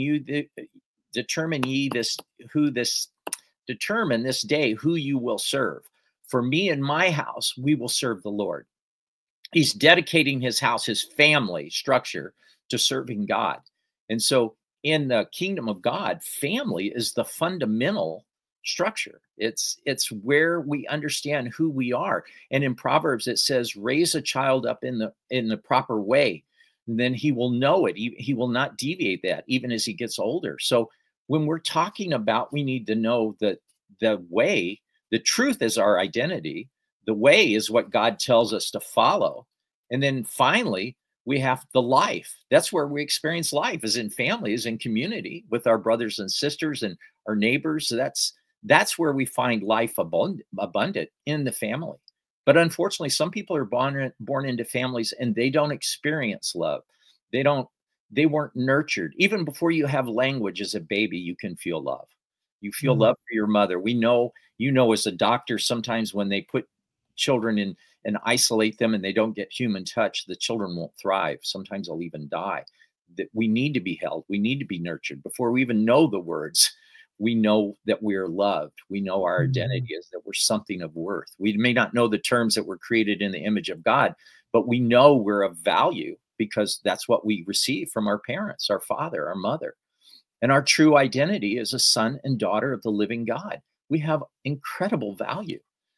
this day who you will serve. For me and my house, we will serve the Lord. He's dedicating his house, his family structure, to serving God. And so in the kingdom of God, family is the fundamental structure. It's where we understand who we are. And in Proverbs, it says, raise a child up in the proper way, and then he will know it. He will not deviate that even as he gets older. So when we're talking about, we need to know that the way, the truth is our identity. The way is what God tells us to follow. And then finally, we have the life. That's where we experience life, is in families and community with our brothers and sisters and our neighbors. So that's where we find life abundant in the family. But unfortunately, some people are born into families and they don't experience love. They weren't nurtured. Even before you have language as a baby, you can feel love. You feel love for your mother. We know, as a doctor, sometimes when they put children in and isolate them and they don't get human touch, the children won't thrive. Sometimes they'll even die. That we need to be held. We need to be nurtured. Before we even know the words, we know that we are loved. We know our identity is that we're something of worth. We may not know the terms that we're created in the image of God, but we know we're of value because that's what we receive from our parents, our father, our mother. And our true identity is a son and daughter of the living God. We have incredible value.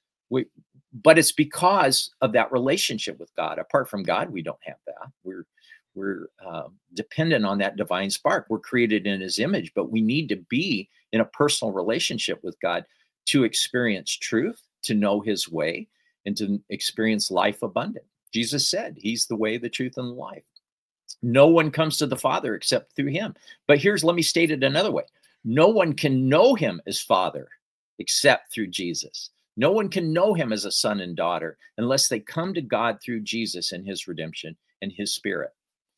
But it's because of that relationship with God. Apart from God, we don't have that. We're dependent on that divine spark. We're created in his image, but we need to be in a personal relationship with God to experience truth, to know his way, and to experience life abundant. Jesus said he's the way, the truth, and the life. No one comes to the Father except through him. But let me state it another way. No one can know him as Father except through Jesus. No one can know him as a son and daughter unless they come to God through Jesus and his redemption and his Spirit.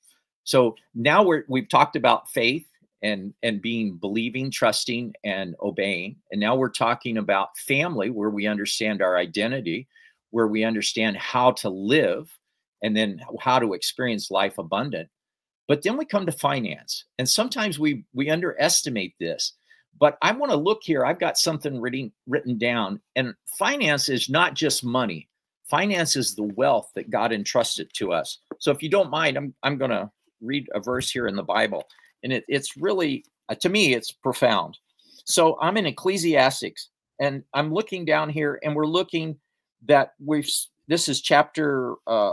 So now we've talked about faith and being believing, trusting, and obeying. And now we're talking about family, where we understand our identity, where we understand how to live, and then how to experience life abundant. But then we come to finance. And sometimes we underestimate this. But I want to look here. I've got something written down. And finance is not just money. Finance is the wealth that God entrusted to us. So if you don't mind, I'm going to read a verse here in the Bible. And it's really, to me, it's profound. So I'm in Ecclesiastes, and I'm looking down here, and we're looking that this is chapter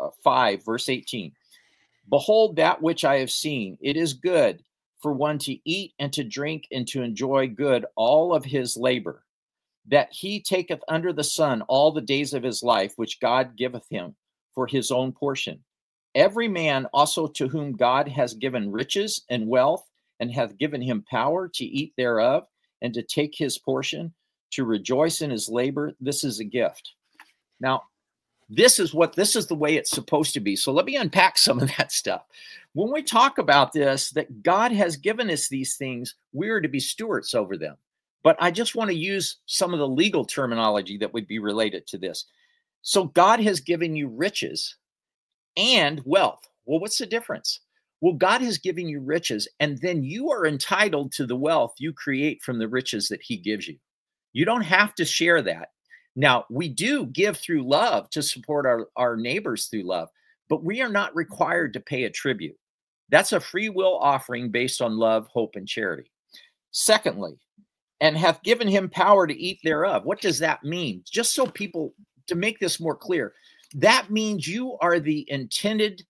5, verse 18. Behold, that which I have seen, it is good for one to eat and to drink and to enjoy good all of his labor, that he taketh under the sun all the days of his life, which God giveth him for his own portion. Every man also to whom God has given riches and wealth, and hath given him power to eat thereof, and to take his portion, to rejoice in his labor, this is a gift. Now, this is the way it's supposed to be. So let me unpack some of that stuff. When we talk about this, that God has given us these things, we're to be stewards over them. But I just want to use some of the legal terminology that would be related to this. So God has given you riches and wealth. Well, what's the difference? Well, God has given you riches, and then you are entitled to the wealth you create from the riches that he gives you. You don't have to share that. Now, we do give through love to support our neighbors through love, but we are not required to pay a tribute. That's a free will offering based on love, hope, and charity. Secondly, and hath given him power to eat thereof. What does that mean? Just so people, to make this more clear, that means you are the intended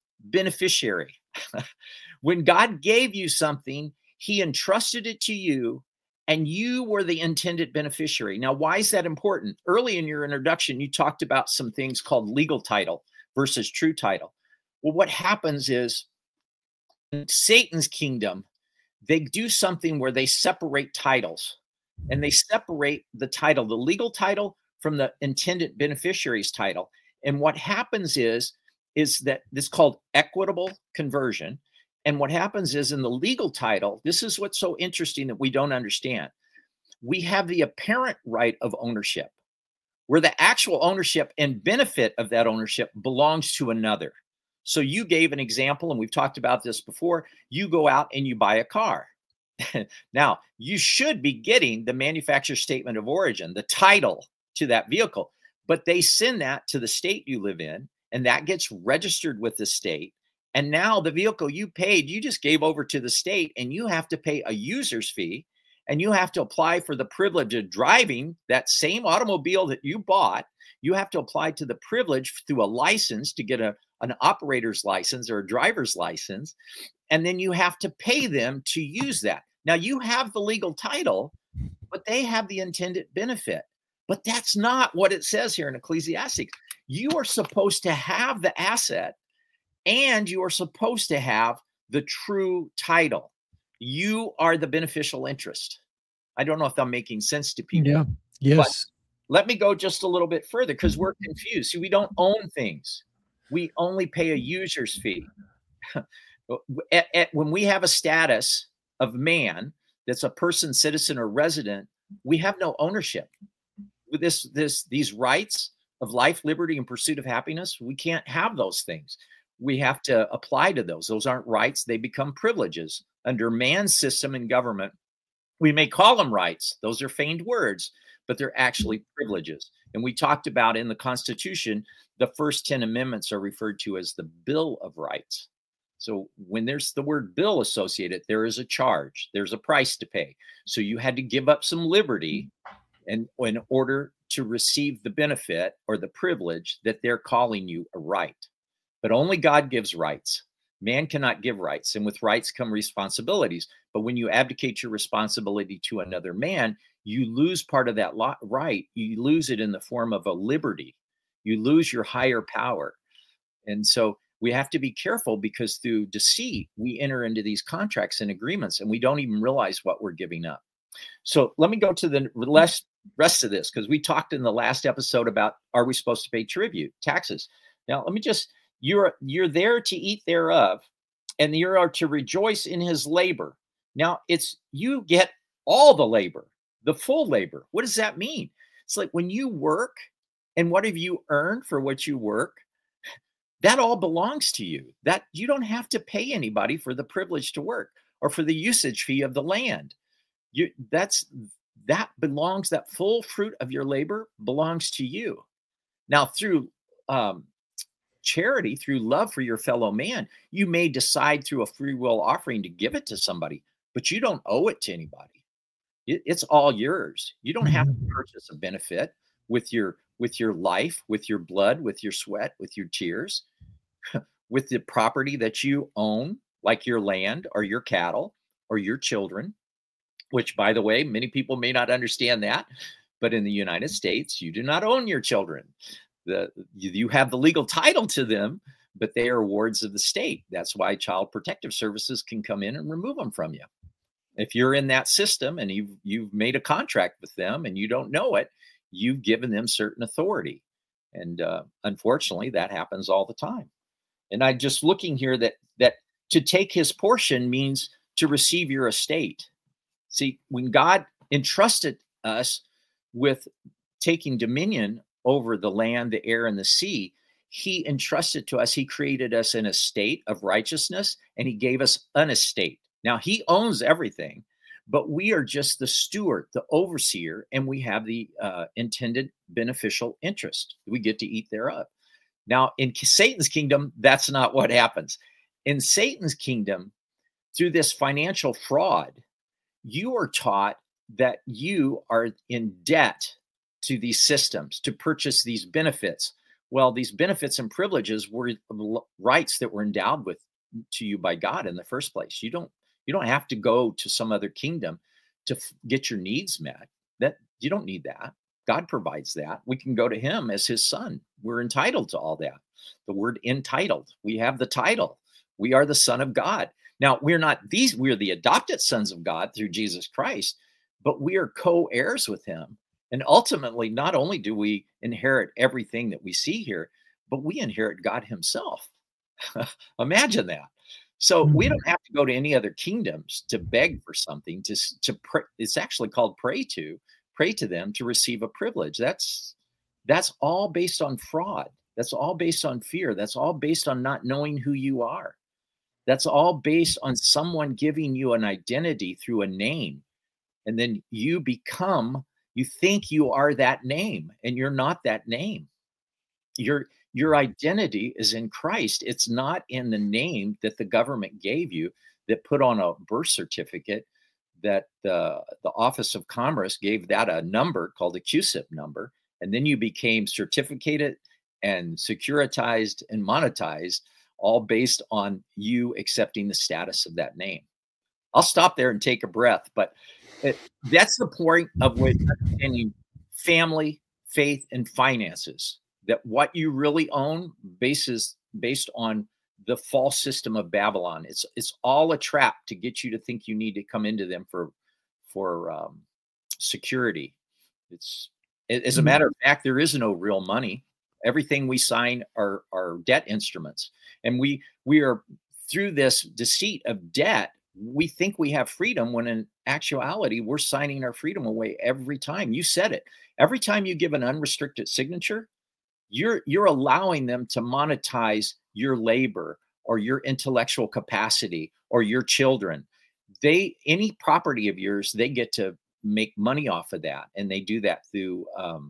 beneficiary. When God gave you something, he entrusted it to you, and you were the intended beneficiary. Now, why is that important? Early in your introduction, you talked about some things called legal title versus true title. Well, what happens is in Satan's kingdom, they do something where they separate titles, and they separate the title, the legal title, from the intended beneficiary's title. And what happens is that this is called equitable conversion. And what happens is in the legal title, this is what's so interesting that we don't understand. We have the apparent right of ownership, where the actual ownership and benefit of that ownership belongs to another. So you gave an example, and we've talked about this before. You go out and you buy a car. Now, you should be getting the manufacturer statement of origin, the title to that vehicle, but they send that to the state you live in, and that gets registered with the state. And now the vehicle you paid, you just gave over to the state, and you have to pay a user's fee, and you have to apply for the privilege of driving that same automobile that you bought. You have to apply to the privilege through a license to get an operator's license or a driver's license. And then you have to pay them to use that. Now you have the legal title, but they have the intended benefit. But that's not what it says here in Ecclesiastes. You are supposed to have the asset, and you are supposed to have the true title. You are the beneficial interest. I don't know if I'm making sense to people. Yeah. Yes. But let me go just a little bit further, because we're confused. See, we don't own things. We only pay a user's fee. When we have a status of man that's a person, citizen, or resident, we have no ownership. With these rights of life, liberty, and pursuit of happiness, we can't have those things. We have to apply to those. Those aren't rights. They become privileges. Under man's system in government, we may call them rights. Those are feigned words, but they're actually privileges. And we talked about in the Constitution, the first 10 amendments are referred to as the Bill of Rights. So when there's the word bill associated, there is a charge. There's a price to pay. So you had to give up some liberty and in order to receive the benefit or the privilege that they're calling you a right. But only God gives rights. Man cannot give rights, and with rights come responsibilities. But when you abdicate your responsibility to another man, you lose part of that right. You lose it in the form of a liberty. You lose your higher power. And so we have to be careful, because through deceit, we enter into these contracts and agreements, and we don't even realize what we're giving up. So let me go to the rest of this, because we talked in the last episode about, are we supposed to pay tribute, taxes? Now, let me just, you're there to eat thereof, and you are to rejoice in his labor. Now, it's you get all the labor, the full labor. What does that mean? It's like when you work, and what have you earned for what you work? That all belongs to you. That you don't have to pay anybody for the privilege to work or for the usage fee of the land. That belongs, that full fruit of your labor belongs to you. Now, through charity, through love for your fellow man, you may decide through a free will offering to give it to somebody, but you don't owe it to anybody. It's all yours. You don't have to purchase a benefit with your life, with your blood, with your sweat, with your tears, with the property that you own, like your land or your cattle or your children, which, by the way, many people may not understand that, but in the United States, you do not own your children. You have the legal title to them, but they are wards of the state. That's why Child Protective Services can come in and remove them from you. If you're in that system and you've made a contract with them and you don't know it, you've given them certain authority. And unfortunately, that happens all the time. And I'm just looking here that to take his portion means to receive your estate. See, when God entrusted us with taking dominion over the land, the air, and the sea, he entrusted to us, he created us an estate of righteousness, and he gave us an estate. Now, he owns everything, but we are just the steward, the overseer, and we have the intended beneficial interest. We get to eat thereof. Now, in Satan's kingdom, that's not what happens. In Satan's kingdom, through this financial fraud, you are taught that you are in debt to these systems to purchase these benefits. Well, these benefits and privileges were rights that were endowed with to you by God in the first place. You don't have to go to some other kingdom to get your needs met. That you don't need that. God provides that. We can go to him as his son. We're entitled to all that. The word entitled, we have the title. We are the son of God. Now, we're the adopted sons of God through Jesus Christ, but we are co-heirs with him. And ultimately, not only do we inherit everything that we see here, but we inherit God himself. Imagine that. So we don't have to go to any other kingdoms to beg for something, to pray. It's actually called pray to them to receive a privilege. That's all based on fraud. That's all based on fear. That's all based on not knowing who you are. That's all based on someone giving you an identity through a name. And then you think you are that name, and you're not that name. Your identity is in Christ. It's not in the name that the government gave you, that put on a birth certificate, that the Office of Commerce gave that a number called a CUSIP number. And then you became certificated and securitized and monetized, all based on you accepting the status of that name. I'll stop there and take a breath, but that's the point of what understanding family, faith, and finances. That what you really own based on the false system of Babylon. It's all a trap to get you to think you need to come into them for security. It's, as a matter of fact, there is no real money. Everything we sign are debt instruments, and we are, through this deceit of debt, we think we have freedom, when in actuality we're signing our freedom away every time. You said it. Every time you give an unrestricted signature, you're allowing them to monetize your labor or your intellectual capacity or your children. Any property of yours, they get to make money off of that, and they do that through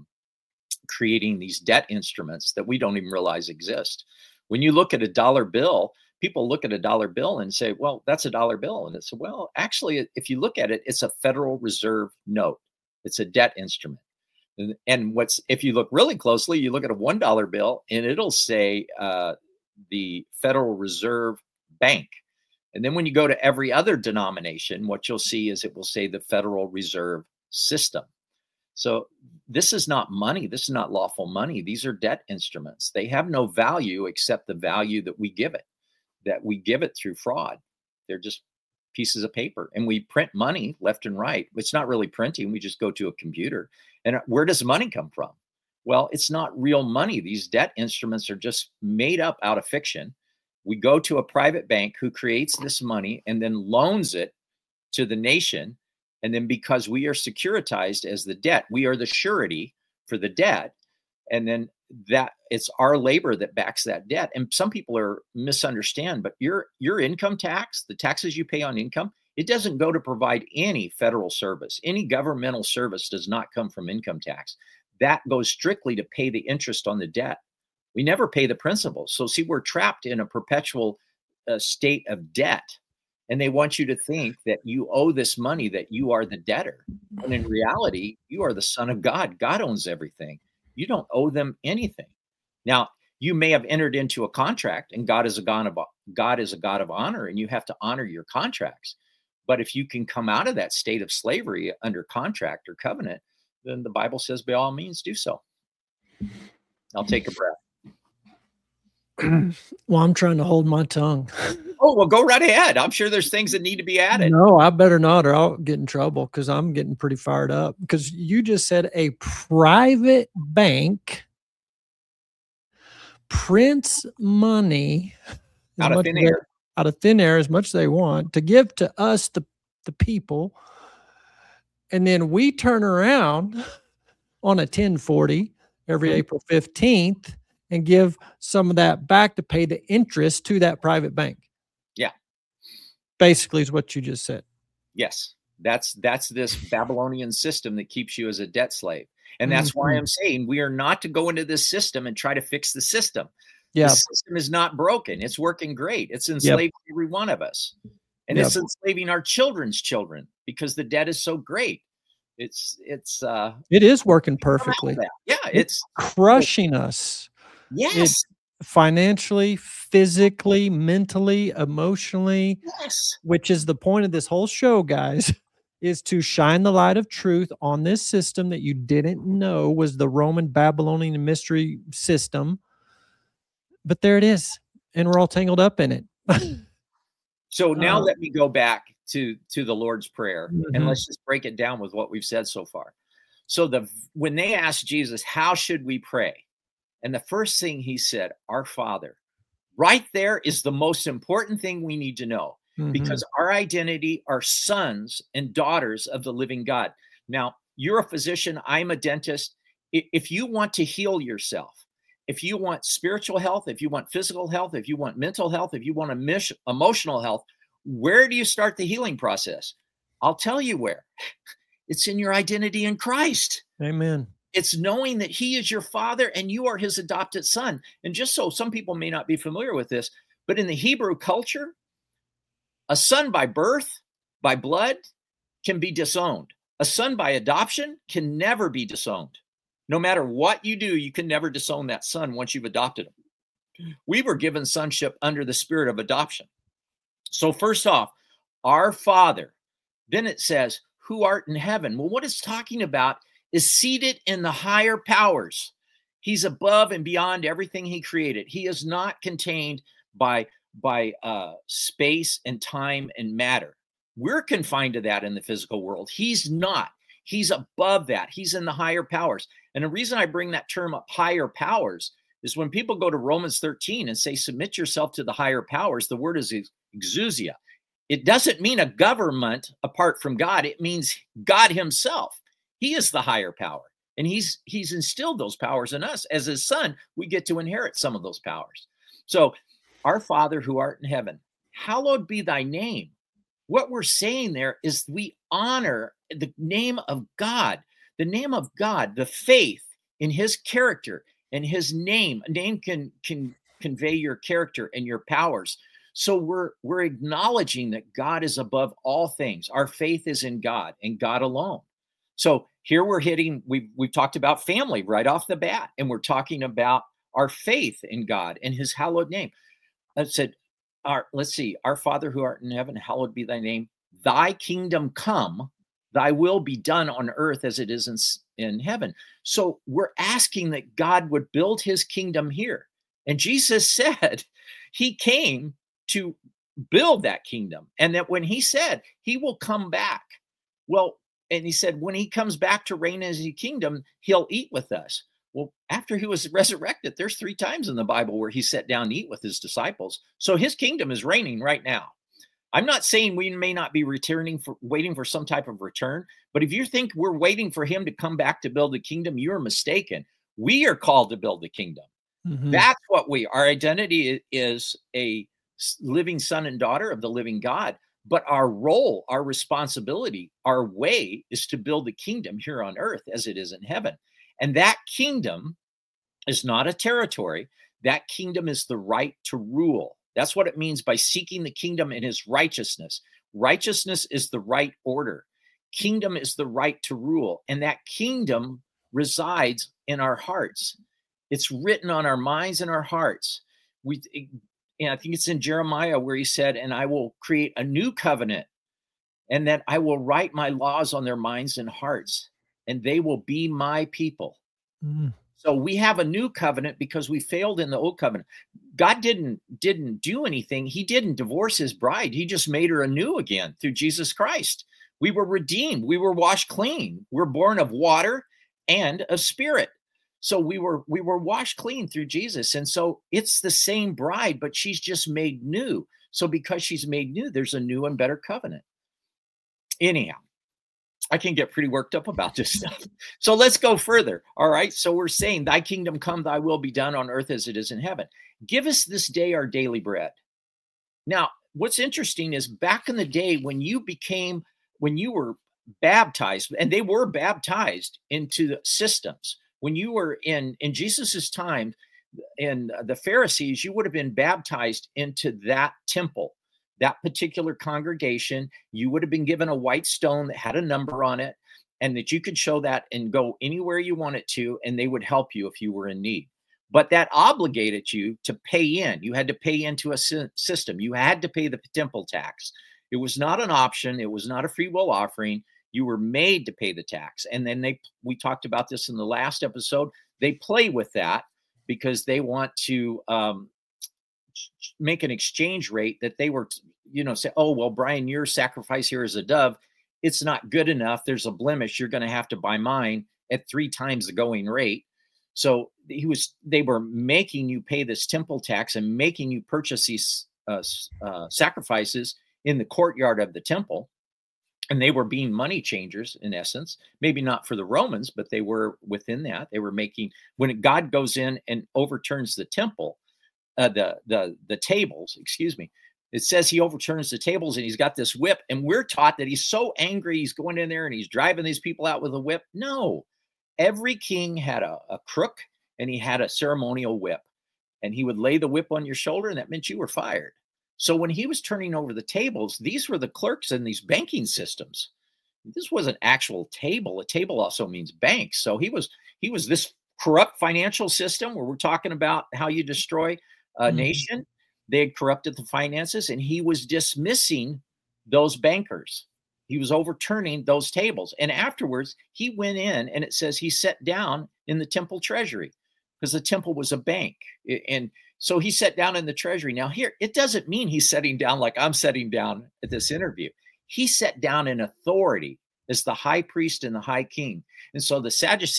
creating these debt instruments that we don't even realize exist. When you look at a dollar bill, people look at a dollar bill and say, well, that's a dollar bill. And it's, well, actually, if you look at it, it's a Federal Reserve note. It's a debt instrument. And if you look really closely, you look at a $1 bill and it'll say the Federal Reserve Bank. And then when you go to every other denomination, what you'll see is it will say the Federal Reserve System. So this is not money. This is not lawful money. These are debt instruments. They have no value except the value that we give it through fraud. They're just pieces of paper, and we print money left and right. It's not really printing. We just go to a computer. And where does money come from? Well, it's not real money. These debt instruments are just made up out of fiction. We go to a private bank who creates this money and then loans it to the nation. And then because we are securitized as the debt, we are the surety for the debt. And then that it's our labor that backs that debt. And some people are misunderstand, but your income tax, the taxes you pay on income, it doesn't go to provide any federal service. Any governmental service does not come from income tax. That goes strictly to pay the interest on the debt. We never pay the principal. So see, we're trapped in a perpetual state of debt. And they want you to think that you owe this money, that you are the debtor. When in reality, you are the son of God. God owns everything. You don't owe them anything. Now, you may have entered into a contract, and God is a God of honor, and you have to honor your contracts. But if you can come out of that state of slavery under contract or covenant, then the Bible says by all means do so. I'll take a breath. Well, I'm trying to hold my tongue. Oh, well, go right ahead. I'm sure there's things that need to be added. No, I better not, or I'll get in trouble, because I'm getting pretty fired up. Because you just said a private bank prints money out of thin air. Out of thin air, as much as they want, to give to us, the people. And then we turn around on a 1040 every April 15th and give some of that back to pay the interest to that private bank. Yeah. Basically is what you just said. Yes. That's this Babylonian system that keeps you as a debt slave. And that's why I'm saying we are not to go into this system and try to fix the system. Yeah. The system is not broken. It's working great. It's enslaving every one of us. And it's enslaving our children's children because the debt is so great. It is working perfectly. Yeah. It's crushing us. Yes. Financially, physically, mentally, emotionally. Yes. Which is the point of this whole show, guys, is to shine the light of truth on this system that you didn't know was the Roman Babylonian mystery system. But there it is, and we're all tangled up in it. So now let me go back to the Lord's Prayer, and let's just break it down with what we've said so far. So when they asked Jesus, how should we pray? And the first thing he said, our Father. Right there is the most important thing we need to know, because our identity are sons and daughters of the living God. Now, you're a physician. I'm a dentist. If you want to heal yourself, if you want spiritual health, if you want physical health, if you want mental health, if you want emotional health, where do you start the healing process? I'll tell you where. It's in your identity in Christ. Amen. It's knowing that he is your father and you are his adopted son. And just so some people may not be familiar with this, but in the Hebrew culture, a son by birth, by blood, can be disowned. A son by adoption can never be disowned. No matter what you do, you can never disown that son once you've adopted him. We were given sonship under the spirit of adoption. So first off, our Father. Then it says, who art in heaven. Well, what it's talking about is seated in the higher powers. He's above and beyond everything he created. He is not contained by space and time and matter. We're confined to that in the physical world. He's not. He's above that. He's in the higher powers. And the reason I bring that term up, higher powers, is when people go to Romans 13 and say, submit yourself to the higher powers, the word is exousia. It doesn't mean a government apart from God. It means God himself. He is the higher power. And he's instilled those powers in us. As his son, we get to inherit some of those powers. So, our Father who art in heaven, hallowed be thy name. What we're saying there is we honor the name of God, the faith in his character and his name. A name can convey your character and your powers. So we're acknowledging that God is above all things. Our faith is in God and God alone. So here we've talked about family right off the bat, and we're talking about our faith in God and his hallowed name. I said, let's see, our Father who art in heaven, hallowed be thy name. Thy kingdom come, thy will be done on earth as it is in heaven. So we're asking that God would build his kingdom here. And Jesus said he came to build that kingdom. And that when he said he will come back, well, and he said, when he comes back to reign as his kingdom, he'll eat with us. Well, after he was resurrected, there's 3 times in the Bible where he sat down to eat with his disciples. So his kingdom is reigning right now. I'm not saying we may not be waiting for some type of return, but if you think we're waiting for him to come back to build the kingdom, you're mistaken. We are called to build the kingdom. That's what our identity is, a living son and daughter of the living God. But our role, our responsibility, our way is to build the kingdom here on earth as it is in heaven. And that kingdom is not a territory. That kingdom is the right to rule. That's what it means by seeking the kingdom in his righteousness. Righteousness is the right order. Kingdom is the right to rule. And that kingdom resides in our hearts. It's written on our minds and our hearts. And I think it's in Jeremiah where he said, and I will create a new covenant, and that I will write my laws on their minds and hearts, and they will be my people. So we have a new covenant because we failed in the old covenant. God didn't do anything. He didn't divorce his bride. He just made her anew again through Jesus Christ. We were redeemed. We were washed clean. We're born of water and of spirit. So we were washed clean through Jesus. And so it's the same bride, but she's just made new. So because she's made new, there's a new and better covenant. Anyhow, I can get pretty worked up about this stuff. So let's go further. All right. So we're saying thy kingdom come, thy will be done on earth as it is in heaven. Give us this day our daily bread. Now, what's interesting is back in the day when you were baptized, and they were baptized into the systems. When you were in Jesus's time, in the Pharisees, you would have been baptized into that temple, that particular congregation. You would have been given a white stone that had a number on it, and that you could show that and go anywhere you wanted to, and they would help you if you were in need. But that obligated you to pay in. You had to pay into a system. You had to pay the temple tax. It was not an option. It was not a free will offering. You were made to pay the tax. And then we talked about this in the last episode. They play with that because they want to make an exchange rate that they were, say, oh, well, Brian, your sacrifice here is a dove. It's not good enough. There's a blemish. You're going to have to buy mine at 3 times the going rate. So they were making you pay this temple tax and making you purchase these sacrifices in the courtyard of the temple. And they were being money changers in essence, maybe not for the Romans, but they were within that. They were making, when God goes in and overturns the temple, the tables, excuse me, it says he overturns the tables and he's got this whip. And we're taught that he's so angry, he's going in there and he's driving these people out with a whip. No, every king had a crook and he had a ceremonial whip, and he would lay the whip on your shoulder, and that meant you were fired. So when he was turning over the tables, these were the clerks in these banking systems. This was an actual table. A table also means banks. So he was this corrupt financial system where we're talking about how you destroy a nation. They had corrupted the finances, and he was dismissing those bankers. He was overturning those tables. And afterwards, he went in, and it says he sat down in the temple treasury because the temple was a bank. And so he sat down in the treasury. Now here, it doesn't mean he's sitting down like I'm sitting down at this interview. He sat down in authority as the high priest and the high king. And so the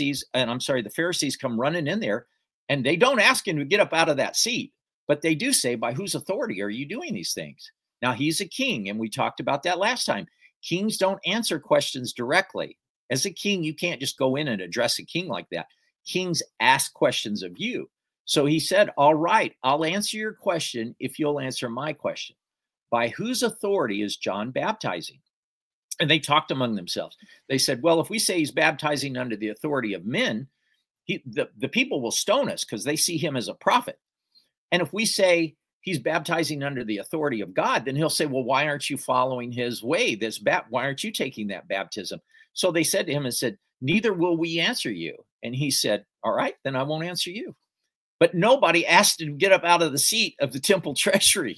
the Pharisees come running in there, and they don't ask him to get up out of that seat, but they do say, by whose authority are you doing these things? Now he's a king, and we talked about that last time. Kings don't answer questions directly. As a king, you can't just go in and address a king like that. Kings ask questions of you. So he said, all right, I'll answer your question if you'll answer my question. By whose authority is John baptizing? And they talked among themselves. They said, well, if we say he's baptizing under the authority of men, the people will stone us because they see him as a prophet. And if we say he's baptizing under the authority of God, then he'll say, well, why aren't you following his way? Why aren't you taking that baptism? So they said to him and said, neither will we answer you. And he said, all right, then I won't answer you. But nobody asked him to get up out of the seat of the temple treasury.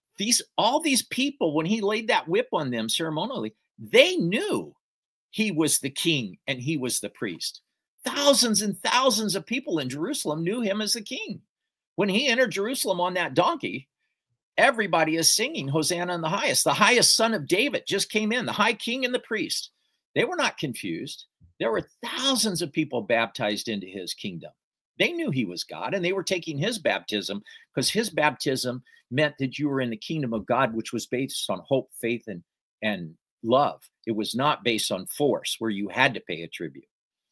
All these people, when he laid that whip on them ceremonially, they knew he was the king and he was the priest. Thousands and thousands of people in Jerusalem knew him as the king. When he entered Jerusalem on that donkey, everybody is singing Hosanna in the highest son of David just came in, the high king and the priest. They were not confused. There were thousands of people baptized into his kingdom. They knew he was God, and they were taking his baptism because his baptism meant that you were in the kingdom of God, which was based on hope, faith, and love. It was not based on force where you had to pay a tribute.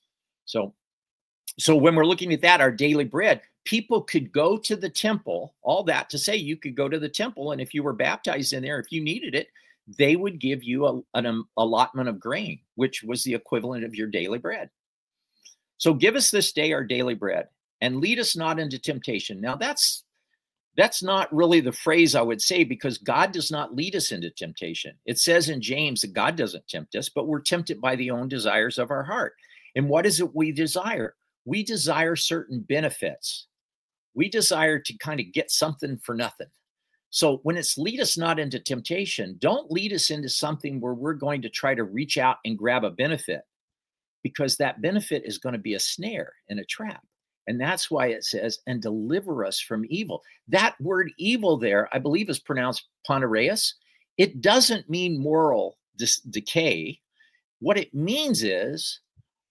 So when we're looking at that, our daily bread, people could go to the temple, all that to say you could go to the temple, and if you were baptized in there, if you needed it, they would give you an allotment of grain, which was the equivalent of your daily bread. So give us this day our daily bread, and lead us not into temptation. Now that's not really the phrase I would say, because God does not lead us into temptation. It says in James that God doesn't tempt us, but we're tempted by the own desires of our heart. And what is it we desire? We desire certain benefits. We desire to kind of get something for nothing. So when it's lead us not into temptation, don't lead us into something where we're going to try to reach out and grab a benefit, because that benefit is going to be a snare and a trap. And that's why it says, and deliver us from evil. That word evil there, I believe, is pronounced ponereus. It doesn't mean moral decay. What it means is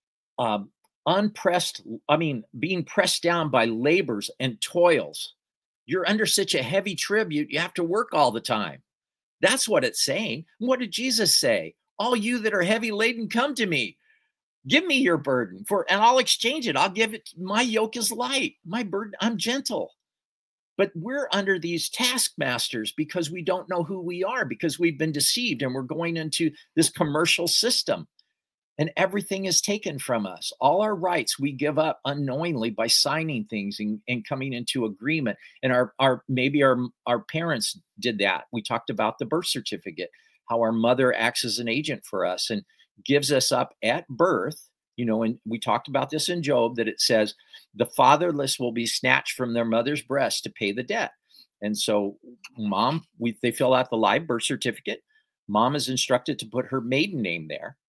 being pressed down by labors and toils. You're under such a heavy tribute, you have to work all the time. That's what it's saying. What did Jesus say? All you that are heavy laden, come to me. Give me your burden and I'll exchange it. I'll give it. My yoke is light. My burden, I'm gentle. But we're under these taskmasters because we don't know who we are, because we've been deceived and we're going into this commercial system, and everything is taken from us. All our rights we give up unknowingly by signing things and coming into agreement. And maybe our parents did that. We talked about the birth certificate, how our mother acts as an agent for us and gives us up at birth, and we talked about this in Job, that it says the fatherless will be snatched from their mother's breast to pay the debt. And so they fill out the live birth certificate. Mom is instructed to put her maiden name there.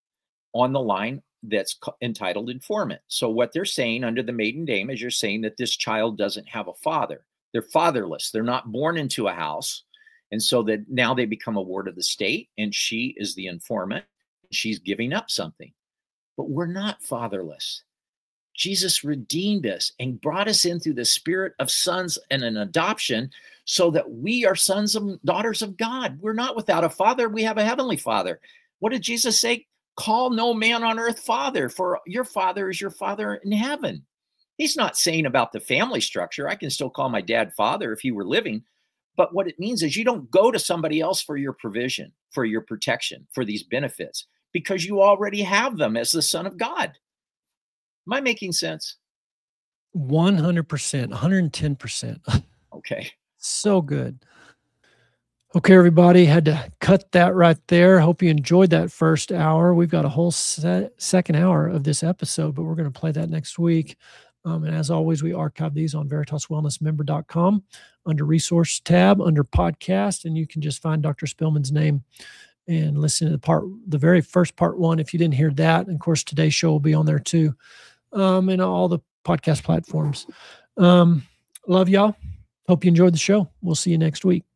on the line that's entitled informant. So what they're saying under the maiden name is you're saying that this child doesn't have a father. They're fatherless. They're not born into a house. And so that now they become a ward of the state, and she is the informant. She's giving up something. But we're not fatherless. Jesus redeemed us and brought us in through the spirit of sons and an adoption so that we are sons and daughters of God. We're not without a father. We have a heavenly Father. What did Jesus say? Call no man on earth father, for your Father is your Father in heaven. He's not saying about the family structure. I can still call my dad father if he were living. But what it means is you don't go to somebody else for your provision, for your protection, for these benefits, because you already have them as the Son of God. Am I making sense? 100%, 110%. Okay. So good. Okay, everybody, had to cut that right there. Hope you enjoyed that first hour. We've got a whole second hour of this episode, but we're going to play that next week. And as always, we archive these on veritaswellnessmember.com under resource tab, under podcast, and you can just find Dr. Spillman's name and listen to the very first part 1 if you didn't hear that. And of course, today's show will be on there too, and all the podcast platforms. Love y'all. Hope you enjoyed the show. We'll see you next week.